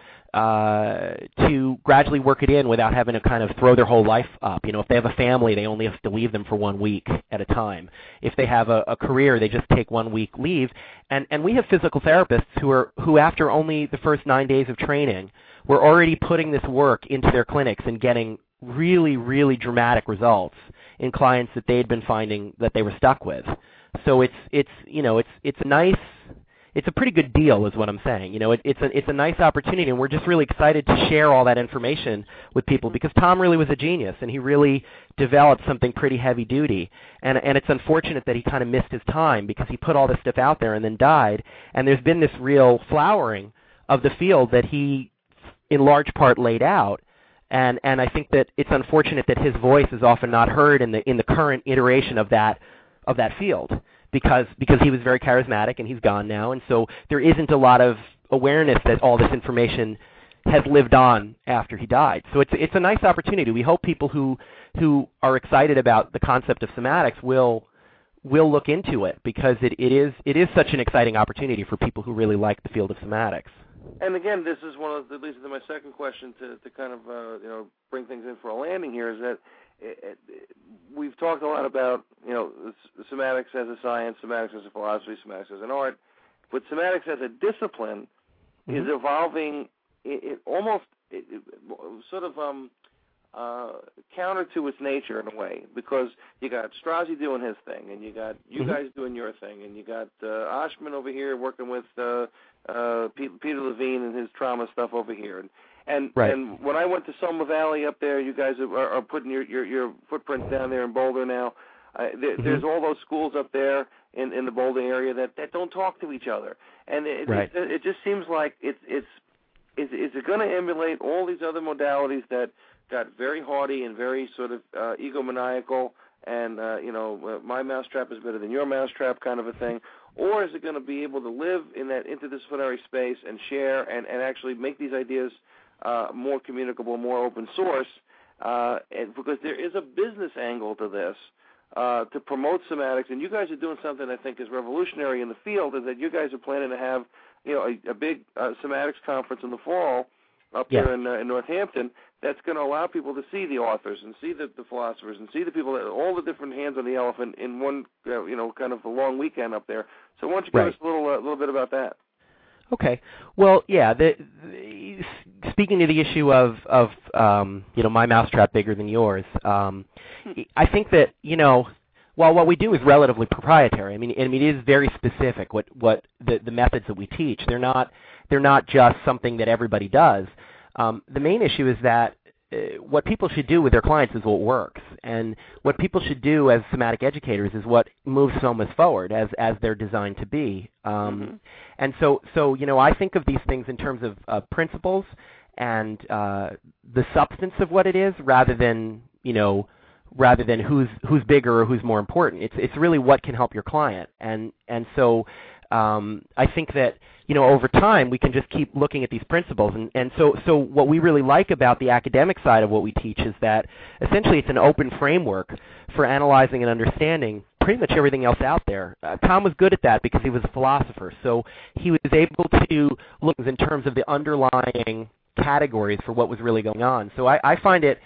uh, to gradually work it in without having to kind of throw their whole life up. You know, if they have a family, they only have to leave them for one week at a time. If they have a, a career, they just take one week leave. And and we have physical therapists who are who after only the first nine days of training were already putting this work into their clinics and getting really, really dramatic results in clients that they had been finding that they were stuck with. So it's it's you know it's it's a nice it's a pretty good deal is what I'm saying. You know it, it's a it's a nice opportunity, and we're just really excited to share all that information with people because Tom really was a genius and he really developed something pretty heavy duty. And and it's unfortunate that he kind of missed his time because he put all this stuff out there and then died. And there's been this real flowering of the field that he in large part laid out. And and I think that it's unfortunate that his voice is often not heard in the in the current iteration of that of that field because because he was very charismatic and he's gone now, and so there isn't a lot of awareness that all this information has lived on after he died. So it's it's a nice opportunity. We hope people who who are excited about the concept of somatics will will look into it because it, it is it is such an exciting opportunity for people who really like the field of somatics.
And again, this is one of the, at least my second question to, to kind of uh, you know bring things in for a landing here is that it, it, we've talked a lot about you know somatics as a science, somatics as a philosophy, somatics as an art, but somatics as a discipline mm-hmm. is evolving. It, it almost it, it, sort of um, uh, counter to its nature in a way because you got Strozzi doing his thing, and you got you mm-hmm. guys doing your thing, and you got uh, Oshman over here working with uh, uh, Peter Levine and his trauma stuff over here, and and,
right.
and when I went to Soma Valley up there, you guys are, are putting your, your your footprints down there in Boulder now. Uh, there, mm-hmm. There's all those schools up there in, in the Boulder area that, that don't talk to each other, and it
right.
it, it just seems like it's it's is is it going to emulate all these other modalities that got very haughty and very sort of uh, egomaniacal and, uh, you know, uh, my mousetrap is better than your mousetrap kind of a thing? Or is it going to be able to live in that interdisciplinary space and share and, and actually make these ideas uh, more communicable, more open source? Uh, and because there is a business angle to this uh, to promote somatics, and you guys are doing something I think is revolutionary in the field, is that you guys are planning to have, you know, a, a big uh, somatics conference in the fall up
yeah.
there in, uh, in Northampton that's going to allow people to see the authors and see the, the philosophers and see the people, that, all the different hands on the elephant in one, uh, you know, kind of a long weekend up there. So why don't you give
right.
us a little, uh, little bit about that?
Okay. Well, yeah. The, the, speaking to the issue of, of um, you know, my mousetrap bigger than yours, um, I think that, you know, while what we do is relatively proprietary, I mean, I mean, it is very specific. What what the, the methods that we teach, they're not they're not just something that everybody does. Um, the main issue is that uh, what people should do with their clients is what works, and what people should do as somatic educators is what moves somas forward as as they're designed to be. Um, mm-hmm. And so so you know, I think of these things in terms of uh, principles and uh, the substance of what it is, rather than you know. rather than who's who's bigger or who's more important. It's it's really what can help your client. And and so um, I think that, you know, over time we can just keep looking at these principles. And, and so, so what we really like about the academic side of what we teach is that essentially it's an open framework for analyzing and understanding pretty much everything else out there. Uh, Tom was good at that because he was a philosopher. So he was able to look in terms of the underlying categories for what was really going on. So I, I find it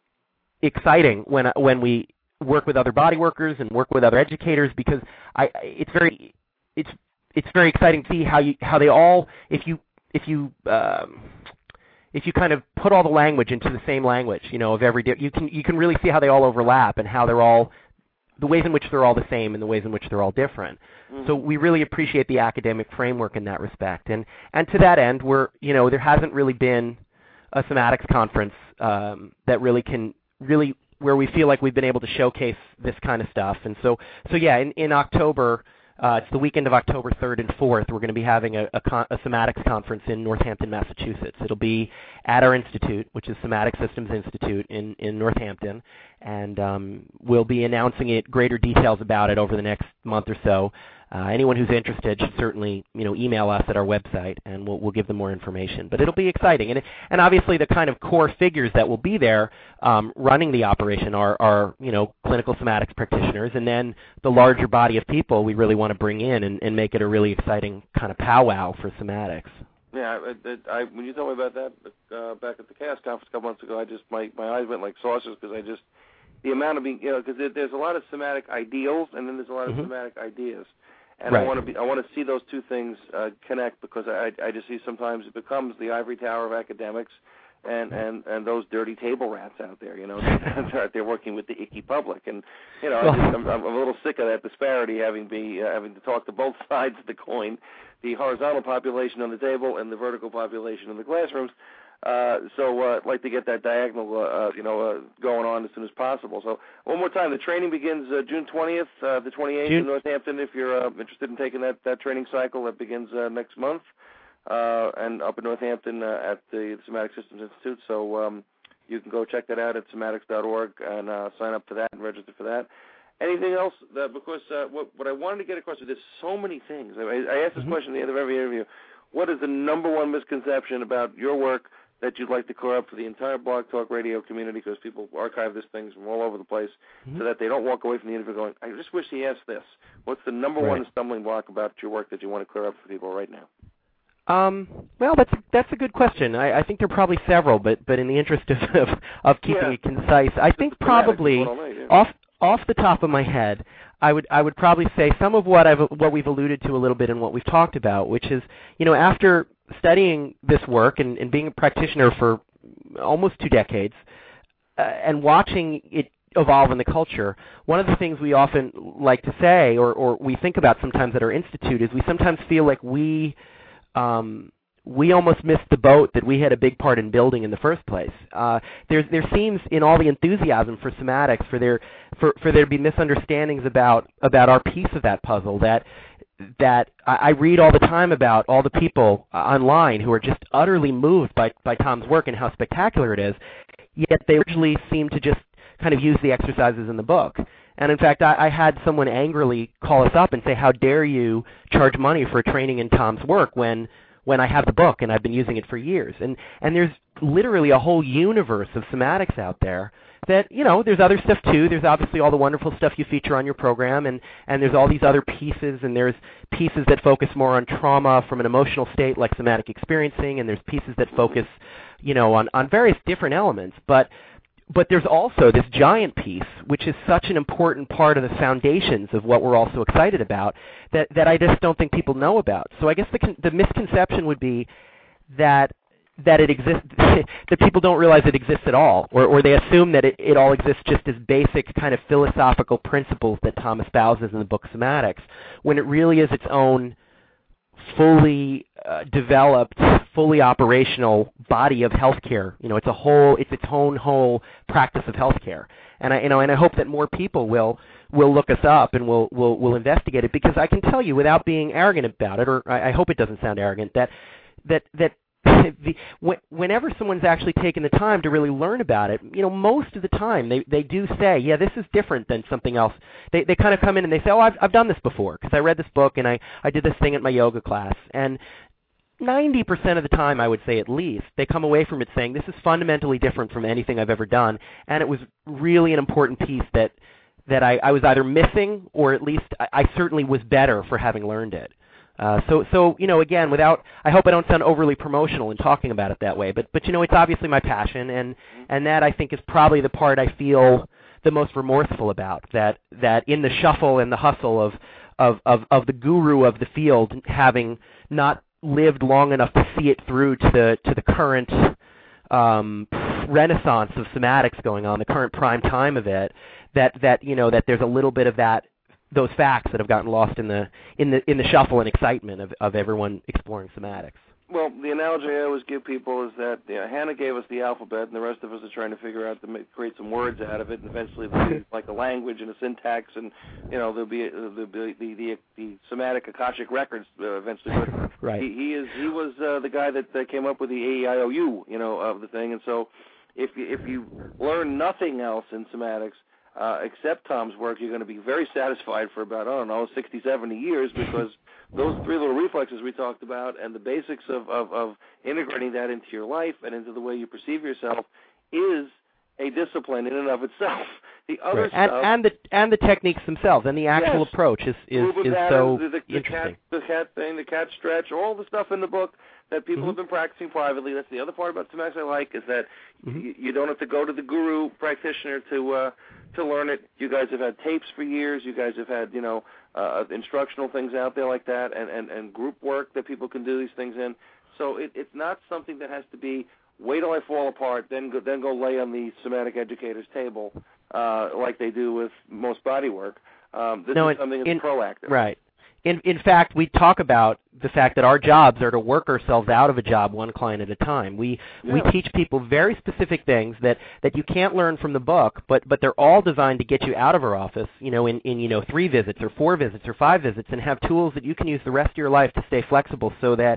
exciting when when we work with other body workers and work with other educators, because I it's very it's it's very exciting to see how you how they all if you if you um, if you kind of put all the language into the same language, you know, of every you can you can really see how they all overlap and how they're all the ways in which they're all the same and the ways in which they're all different. Mm-hmm. So we really appreciate the academic framework in that respect, and and to that end, we're you know there hasn't really been a somatics conference um, that really can really where we feel like we've been able to showcase this kind of stuff. And so, so yeah, in, in October, uh, it's the weekend of October third and fourth, we're going to be having a, a, con- a somatics conference in Northampton, Massachusetts. It'll be at our institute, which is Somatic Systems Institute in, in Northampton, and um, we'll be announcing it, greater details about it over the next month or so. Uh, anyone who's interested should certainly, you know, email us at our website, and we'll, we'll give them more information. But it'll be exciting, and and obviously the kind of core figures that will be there um, running the operation are, are, you know, clinical somatics practitioners, and then the larger body of people we really want to bring in and, and make it a really exciting kind of powwow for somatics.
Yeah, I, I, I, when you told me about that uh, back at the C A S conference a couple months ago, I just my my eyes went like saucers because I just the amount of being, you know, because there, there's a lot of somatic ideals and then there's a lot of mm-hmm. somatic ideas. And
right.
I want to be. I want to see those two things uh, connect, because I, I just see sometimes it becomes the ivory tower of academics, and, and, and those dirty table rats out there. You know, they're out there working with the icky public, and you know, I just, I'm, I'm a little sick of that disparity, having be uh, having to talk to both sides of the coin, the horizontal population on the table and the vertical population in the classrooms. Uh, so uh, I'd like to get that diagonal, uh, you know, uh, going on as soon as possible. So one more time, the training begins uh, June twentieth, uh, the twenty-eighth June. in Northampton. If you're uh, interested in taking that, that training cycle, that begins uh, next month, uh, and up in Northampton uh, at the, the Somatic Systems Institute. So um, You can go check that out at somatics dot org and uh, sign up for that and register for that. Anything else? That, because uh, what, what I wanted to get across is there's so many things. I, I ask this mm-hmm. question at the end of every interview. What is the number one misconception about your work that you'd like to clear up for the entire Blog Talk Radio community, because people archive these things from all over the place, mm-hmm. so that they don't walk away from the interview going, I just wish he asked this. What's the number right. one stumbling block about your work that you want to clear up for people right now?
Um, well, that's that's a good question. I, I think there are probably several, but but in the interest of of, of keeping
yeah.
it concise, I think probably
yeah.
off off the top of my head, I would I would probably say some of what I've what we've alluded to a little bit and what we've talked about, which is, you know, after studying this work and, and being a practitioner for almost two decades, uh, and watching it evolve in the culture, one of the things we often like to say, or, or we think about sometimes at our institute, is we sometimes feel like we um, we almost missed the boat that we had a big part in building in the first place. Uh, there there seems, in all the enthusiasm for somatics, for there for, for there to be misunderstandings about about our piece of that puzzle, that that I read all the time about all the people online who are just utterly moved by, by Tom's work and how spectacular it is, yet they originally seem to just kind of use the exercises in the book. And in fact, I, I had someone angrily call us up and say, how dare you charge money for training in Tom's work when when I have the book and I've been using it for years. And and there's literally a whole universe of somatics out there that, you know, there's other stuff too. There's obviously all the wonderful stuff you feature on your program, and, and there's all these other pieces, and there's pieces that focus more on trauma from an emotional state like somatic experiencing, and there's pieces that focus, you know, on, on various different elements. But But there's also this giant piece, which is such an important part of the foundations of what we're all so excited about, that, that I just don't think people know about. So I guess the, con- the misconception would be that that it exists, that people don't realize it exists at all, or, or they assume that it, it all exists just as basic kind of philosophical principles that Tom espouses in the book Somatics, when it really is its own fully uh, developed, fully operational body of healthcare. You know, it's a whole, it's its own whole practice of healthcare. And I, you know, and I hope that more people will will look us up and will will will investigate it, because I can tell you, without being arrogant about it, or I, I hope it doesn't sound arrogant, that that that. The, whenever someone's actually taken the time to really learn about it, you know, most of the time they, they do say, yeah, this is different than something else. They they kind of come in and they say, oh, I've I've done this before because I read this book and I, I did this thing at my yoga class. And ninety percent of the time, I would say at least, they come away from it saying, this is fundamentally different from anything I've ever done, and it was really an important piece that that I, I was either missing, or at least I, I certainly was better for having learned it. Uh, so, so you know, again, without, I hope I don't sound overly promotional in talking about it that way, but, but you know, it's obviously my passion, and, and that I think is probably the part I feel the most remorseful about, that, that in the shuffle and the hustle of, of, of, of the guru of the field, having not lived long enough to see it through to the, to the current um, renaissance of somatics going on, the current prime time of it, that, that, you know, that there's a little bit of that, those facts that have gotten lost in the in the in the shuffle and excitement of, of everyone exploring somatics.
Well, the analogy I always give people is that, you know, Hannah gave us the alphabet, and the rest of us are trying to figure out to make, create some words out of it, and eventually there'll be like a language and a syntax, and you know there'll be there'll be the the, the somatic akashic records uh, eventually. But
right.
He, he is he was uh, the guy that, that came up with the A E I O U, you know, of the thing, and so if you, if you learn nothing else in somatics, Uh, except Tom's work, you're going to be very satisfied for about, I don't know, sixty, seventy years, because those three little reflexes we talked about and the basics of, of, of integrating that into your life and into the way you perceive yourself is a discipline in and of itself. The other
right.
stuff...
And, and, the, and the techniques themselves, and the actual
yes.
approach is, is, is so
the, the, the
interesting.
Cat, the cat thing, the cat stretch, all the stuff in the book that people
mm-hmm.
have been practicing privately. That's the other part about Somatics I like, is that
mm-hmm.
you, you don't have to go to the guru practitioner to uh, to learn it. You guys have had tapes for years. You guys have had, you know, uh, instructional things out there like that, and, and, and group work that people can do these things in. So it, it's not something that has to be, wait till I fall apart, then go, then go lay on the somatic educator's table uh, like they do with most body work. Um, this
no,
is
in,
something that's
in,
proactive.
Right. In in fact, we talk about the fact that our jobs are to work ourselves out of a job one client at a time. We
yeah.
we teach people very specific things that, that you can't learn from the book, but, but they're all designed to get you out of our office, you know, in, in you know three visits or four visits or five visits, and have tools that you can use the rest of your life to stay flexible, so that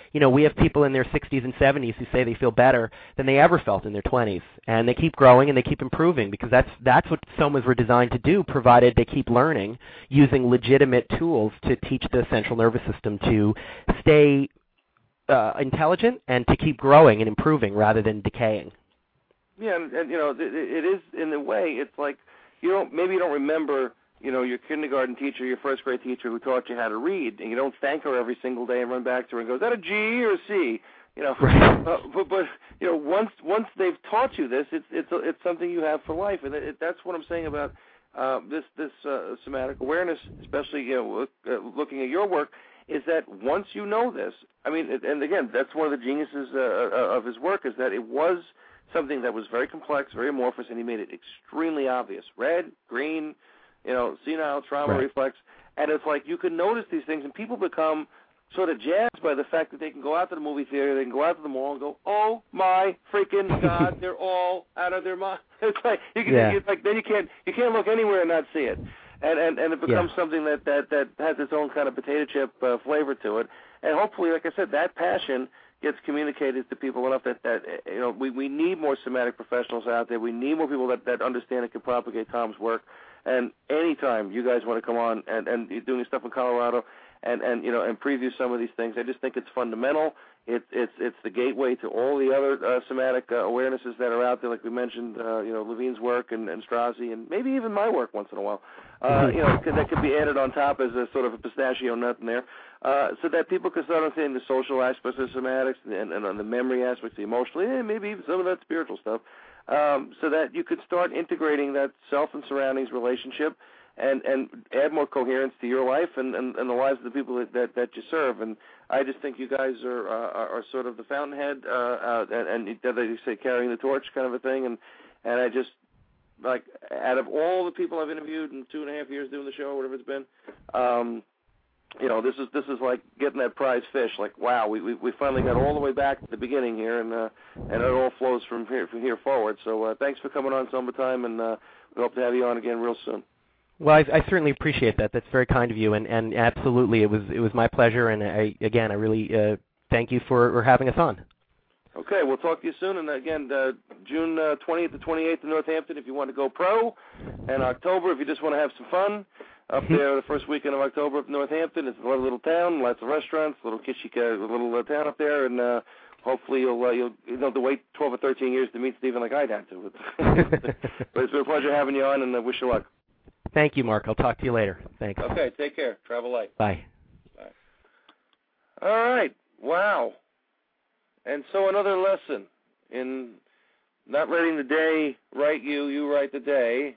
you know, we have people in their sixties and seventies who say they feel better than they ever felt in their twenties, and they keep growing and they keep improving because that's that's what somas were designed to do, provided they keep learning using legitimate tools to teach the central nervous system to stay uh, intelligent and to keep growing and improving rather than decaying.
Yeah, and, and you know, it, it is in a way. It's like you don't maybe you don't remember, you know, your kindergarten teacher, your first grade teacher who taught you how to read, and you don't thank her every single day and run back to her and go, "Is that a G or a C?" You know,
right.
uh, but but you know, once once they've taught you this, it's it's a, it's something you have for life, and it, it, that's what I'm saying about uh, this this uh, somatic awareness, especially you know, look, uh, looking at your work, is that once you know this, I mean, and again, that's one of the geniuses uh, of his work is that it was something that was very complex, very amorphous, and he made it extremely obvious. Red, green, you know, senile, trauma,
right.
reflex. And it's like you can notice these things, and people become sort of jazzed by the fact that they can go out to the movie theater, they can go out to the mall and go, oh, my freaking God, they're all out of their mind. It's like, you can,
yeah.
you, like then you can't you can't look anywhere and not see it. And and, and it becomes
yeah.
something that, that, that has its own kind of potato chip uh, flavor to it. And hopefully, like I said, that passion gets communicated to people enough that, that you know, we, we need more somatic professionals out there. We need more people that, that understand and can propagate Tom's work. And anytime you guys want to come on and, and you're doing stuff in Colorado and, and you know and preview some of these things, I just think it's fundamental. It, it's it's the gateway to all the other uh, somatic uh, awarenesses that are out there, like we mentioned, uh, you know, Levine's work and, and Strozzi, and maybe even my work once in a while. Uh, you know, that could be added on top as a sort of a pistachio nut in there, uh, so that people can start understanding the social aspects of somatics and, and on the memory aspects, the emotional, and maybe even some of that spiritual stuff, um, so that you could start integrating that self and surroundings relationship and, and add more coherence to your life and, and, and the lives of the people that, that, that you serve. And I just think you guys are uh, are, are sort of the fountainhead uh, uh, and, and they say carrying the torch kind of a thing. And, and I just, like, out of all the people I've interviewed in two and a half years doing the show, whatever it's been, um, you know, this is this is like getting that prize fish. Like, wow, we we, we finally got all the way back to the beginning here, and uh, and it all flows from here from here forward. So uh, thanks for coming on Summertime, and uh, we hope to have you on again real soon.
Well, I, I certainly appreciate that. That's very kind of you, and, and absolutely, it was it was my pleasure. And I again, I really uh, thank you for, for having us on.
Okay, we'll talk to you soon. And again, uh, June uh, twentieth to twenty-eighth in Northampton if you want to go pro, and October if you just want to have some fun. Up there the first weekend of October up in Northampton. It's a lovely little town, lots of restaurants, little kitschy uh, little uh, town up there, and uh, hopefully you'll uh, you'll you don't have to wait twelve or thirteen years to meet Stephen like I'd had to. But it's been a pleasure having you on, and I uh, wish you luck.
Thank you, Mark. I'll talk to you later. Thanks.
Okay, take care. Travel light.
Bye.
Bye. All right. Wow. And so another lesson in not writing the day, write you, you write the day.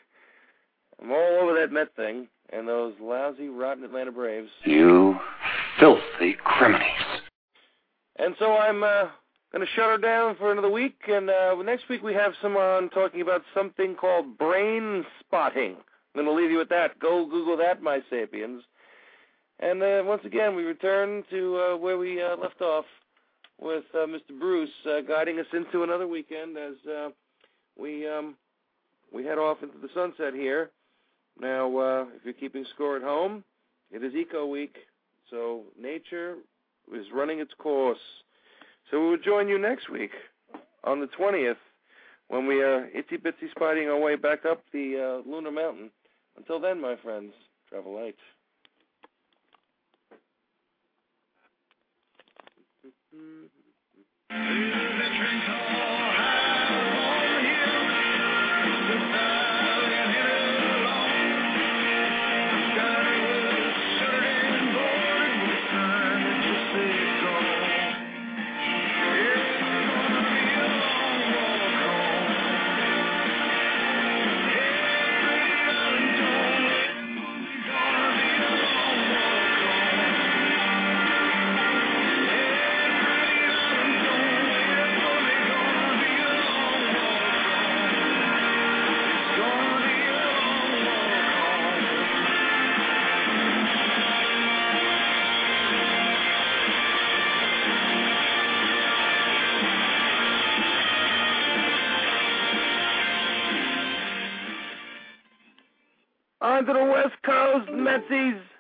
I'm all over that Met thing and those lousy, rotten Atlanta Braves.
You filthy criminals.
And so I'm uh, going to shut her down for another week. And uh, next week we have someone talking about something called brain spotting. I'm going to leave you with that. Go Google that, my sapiens. And uh, once again, we return to uh, where we uh, left off with uh, Mister Bruce uh, guiding us into another weekend as uh, we um, we head off into the sunset here. Now, uh, if you're keeping score at home, it is Eco Week, so nature is running its course. So we will join you next week on the twentieth when we are itsy-bitsy spiding our way back up the uh, Lunar Mountain. Until then, my friends, travel light. On to the West Coast, Metsies.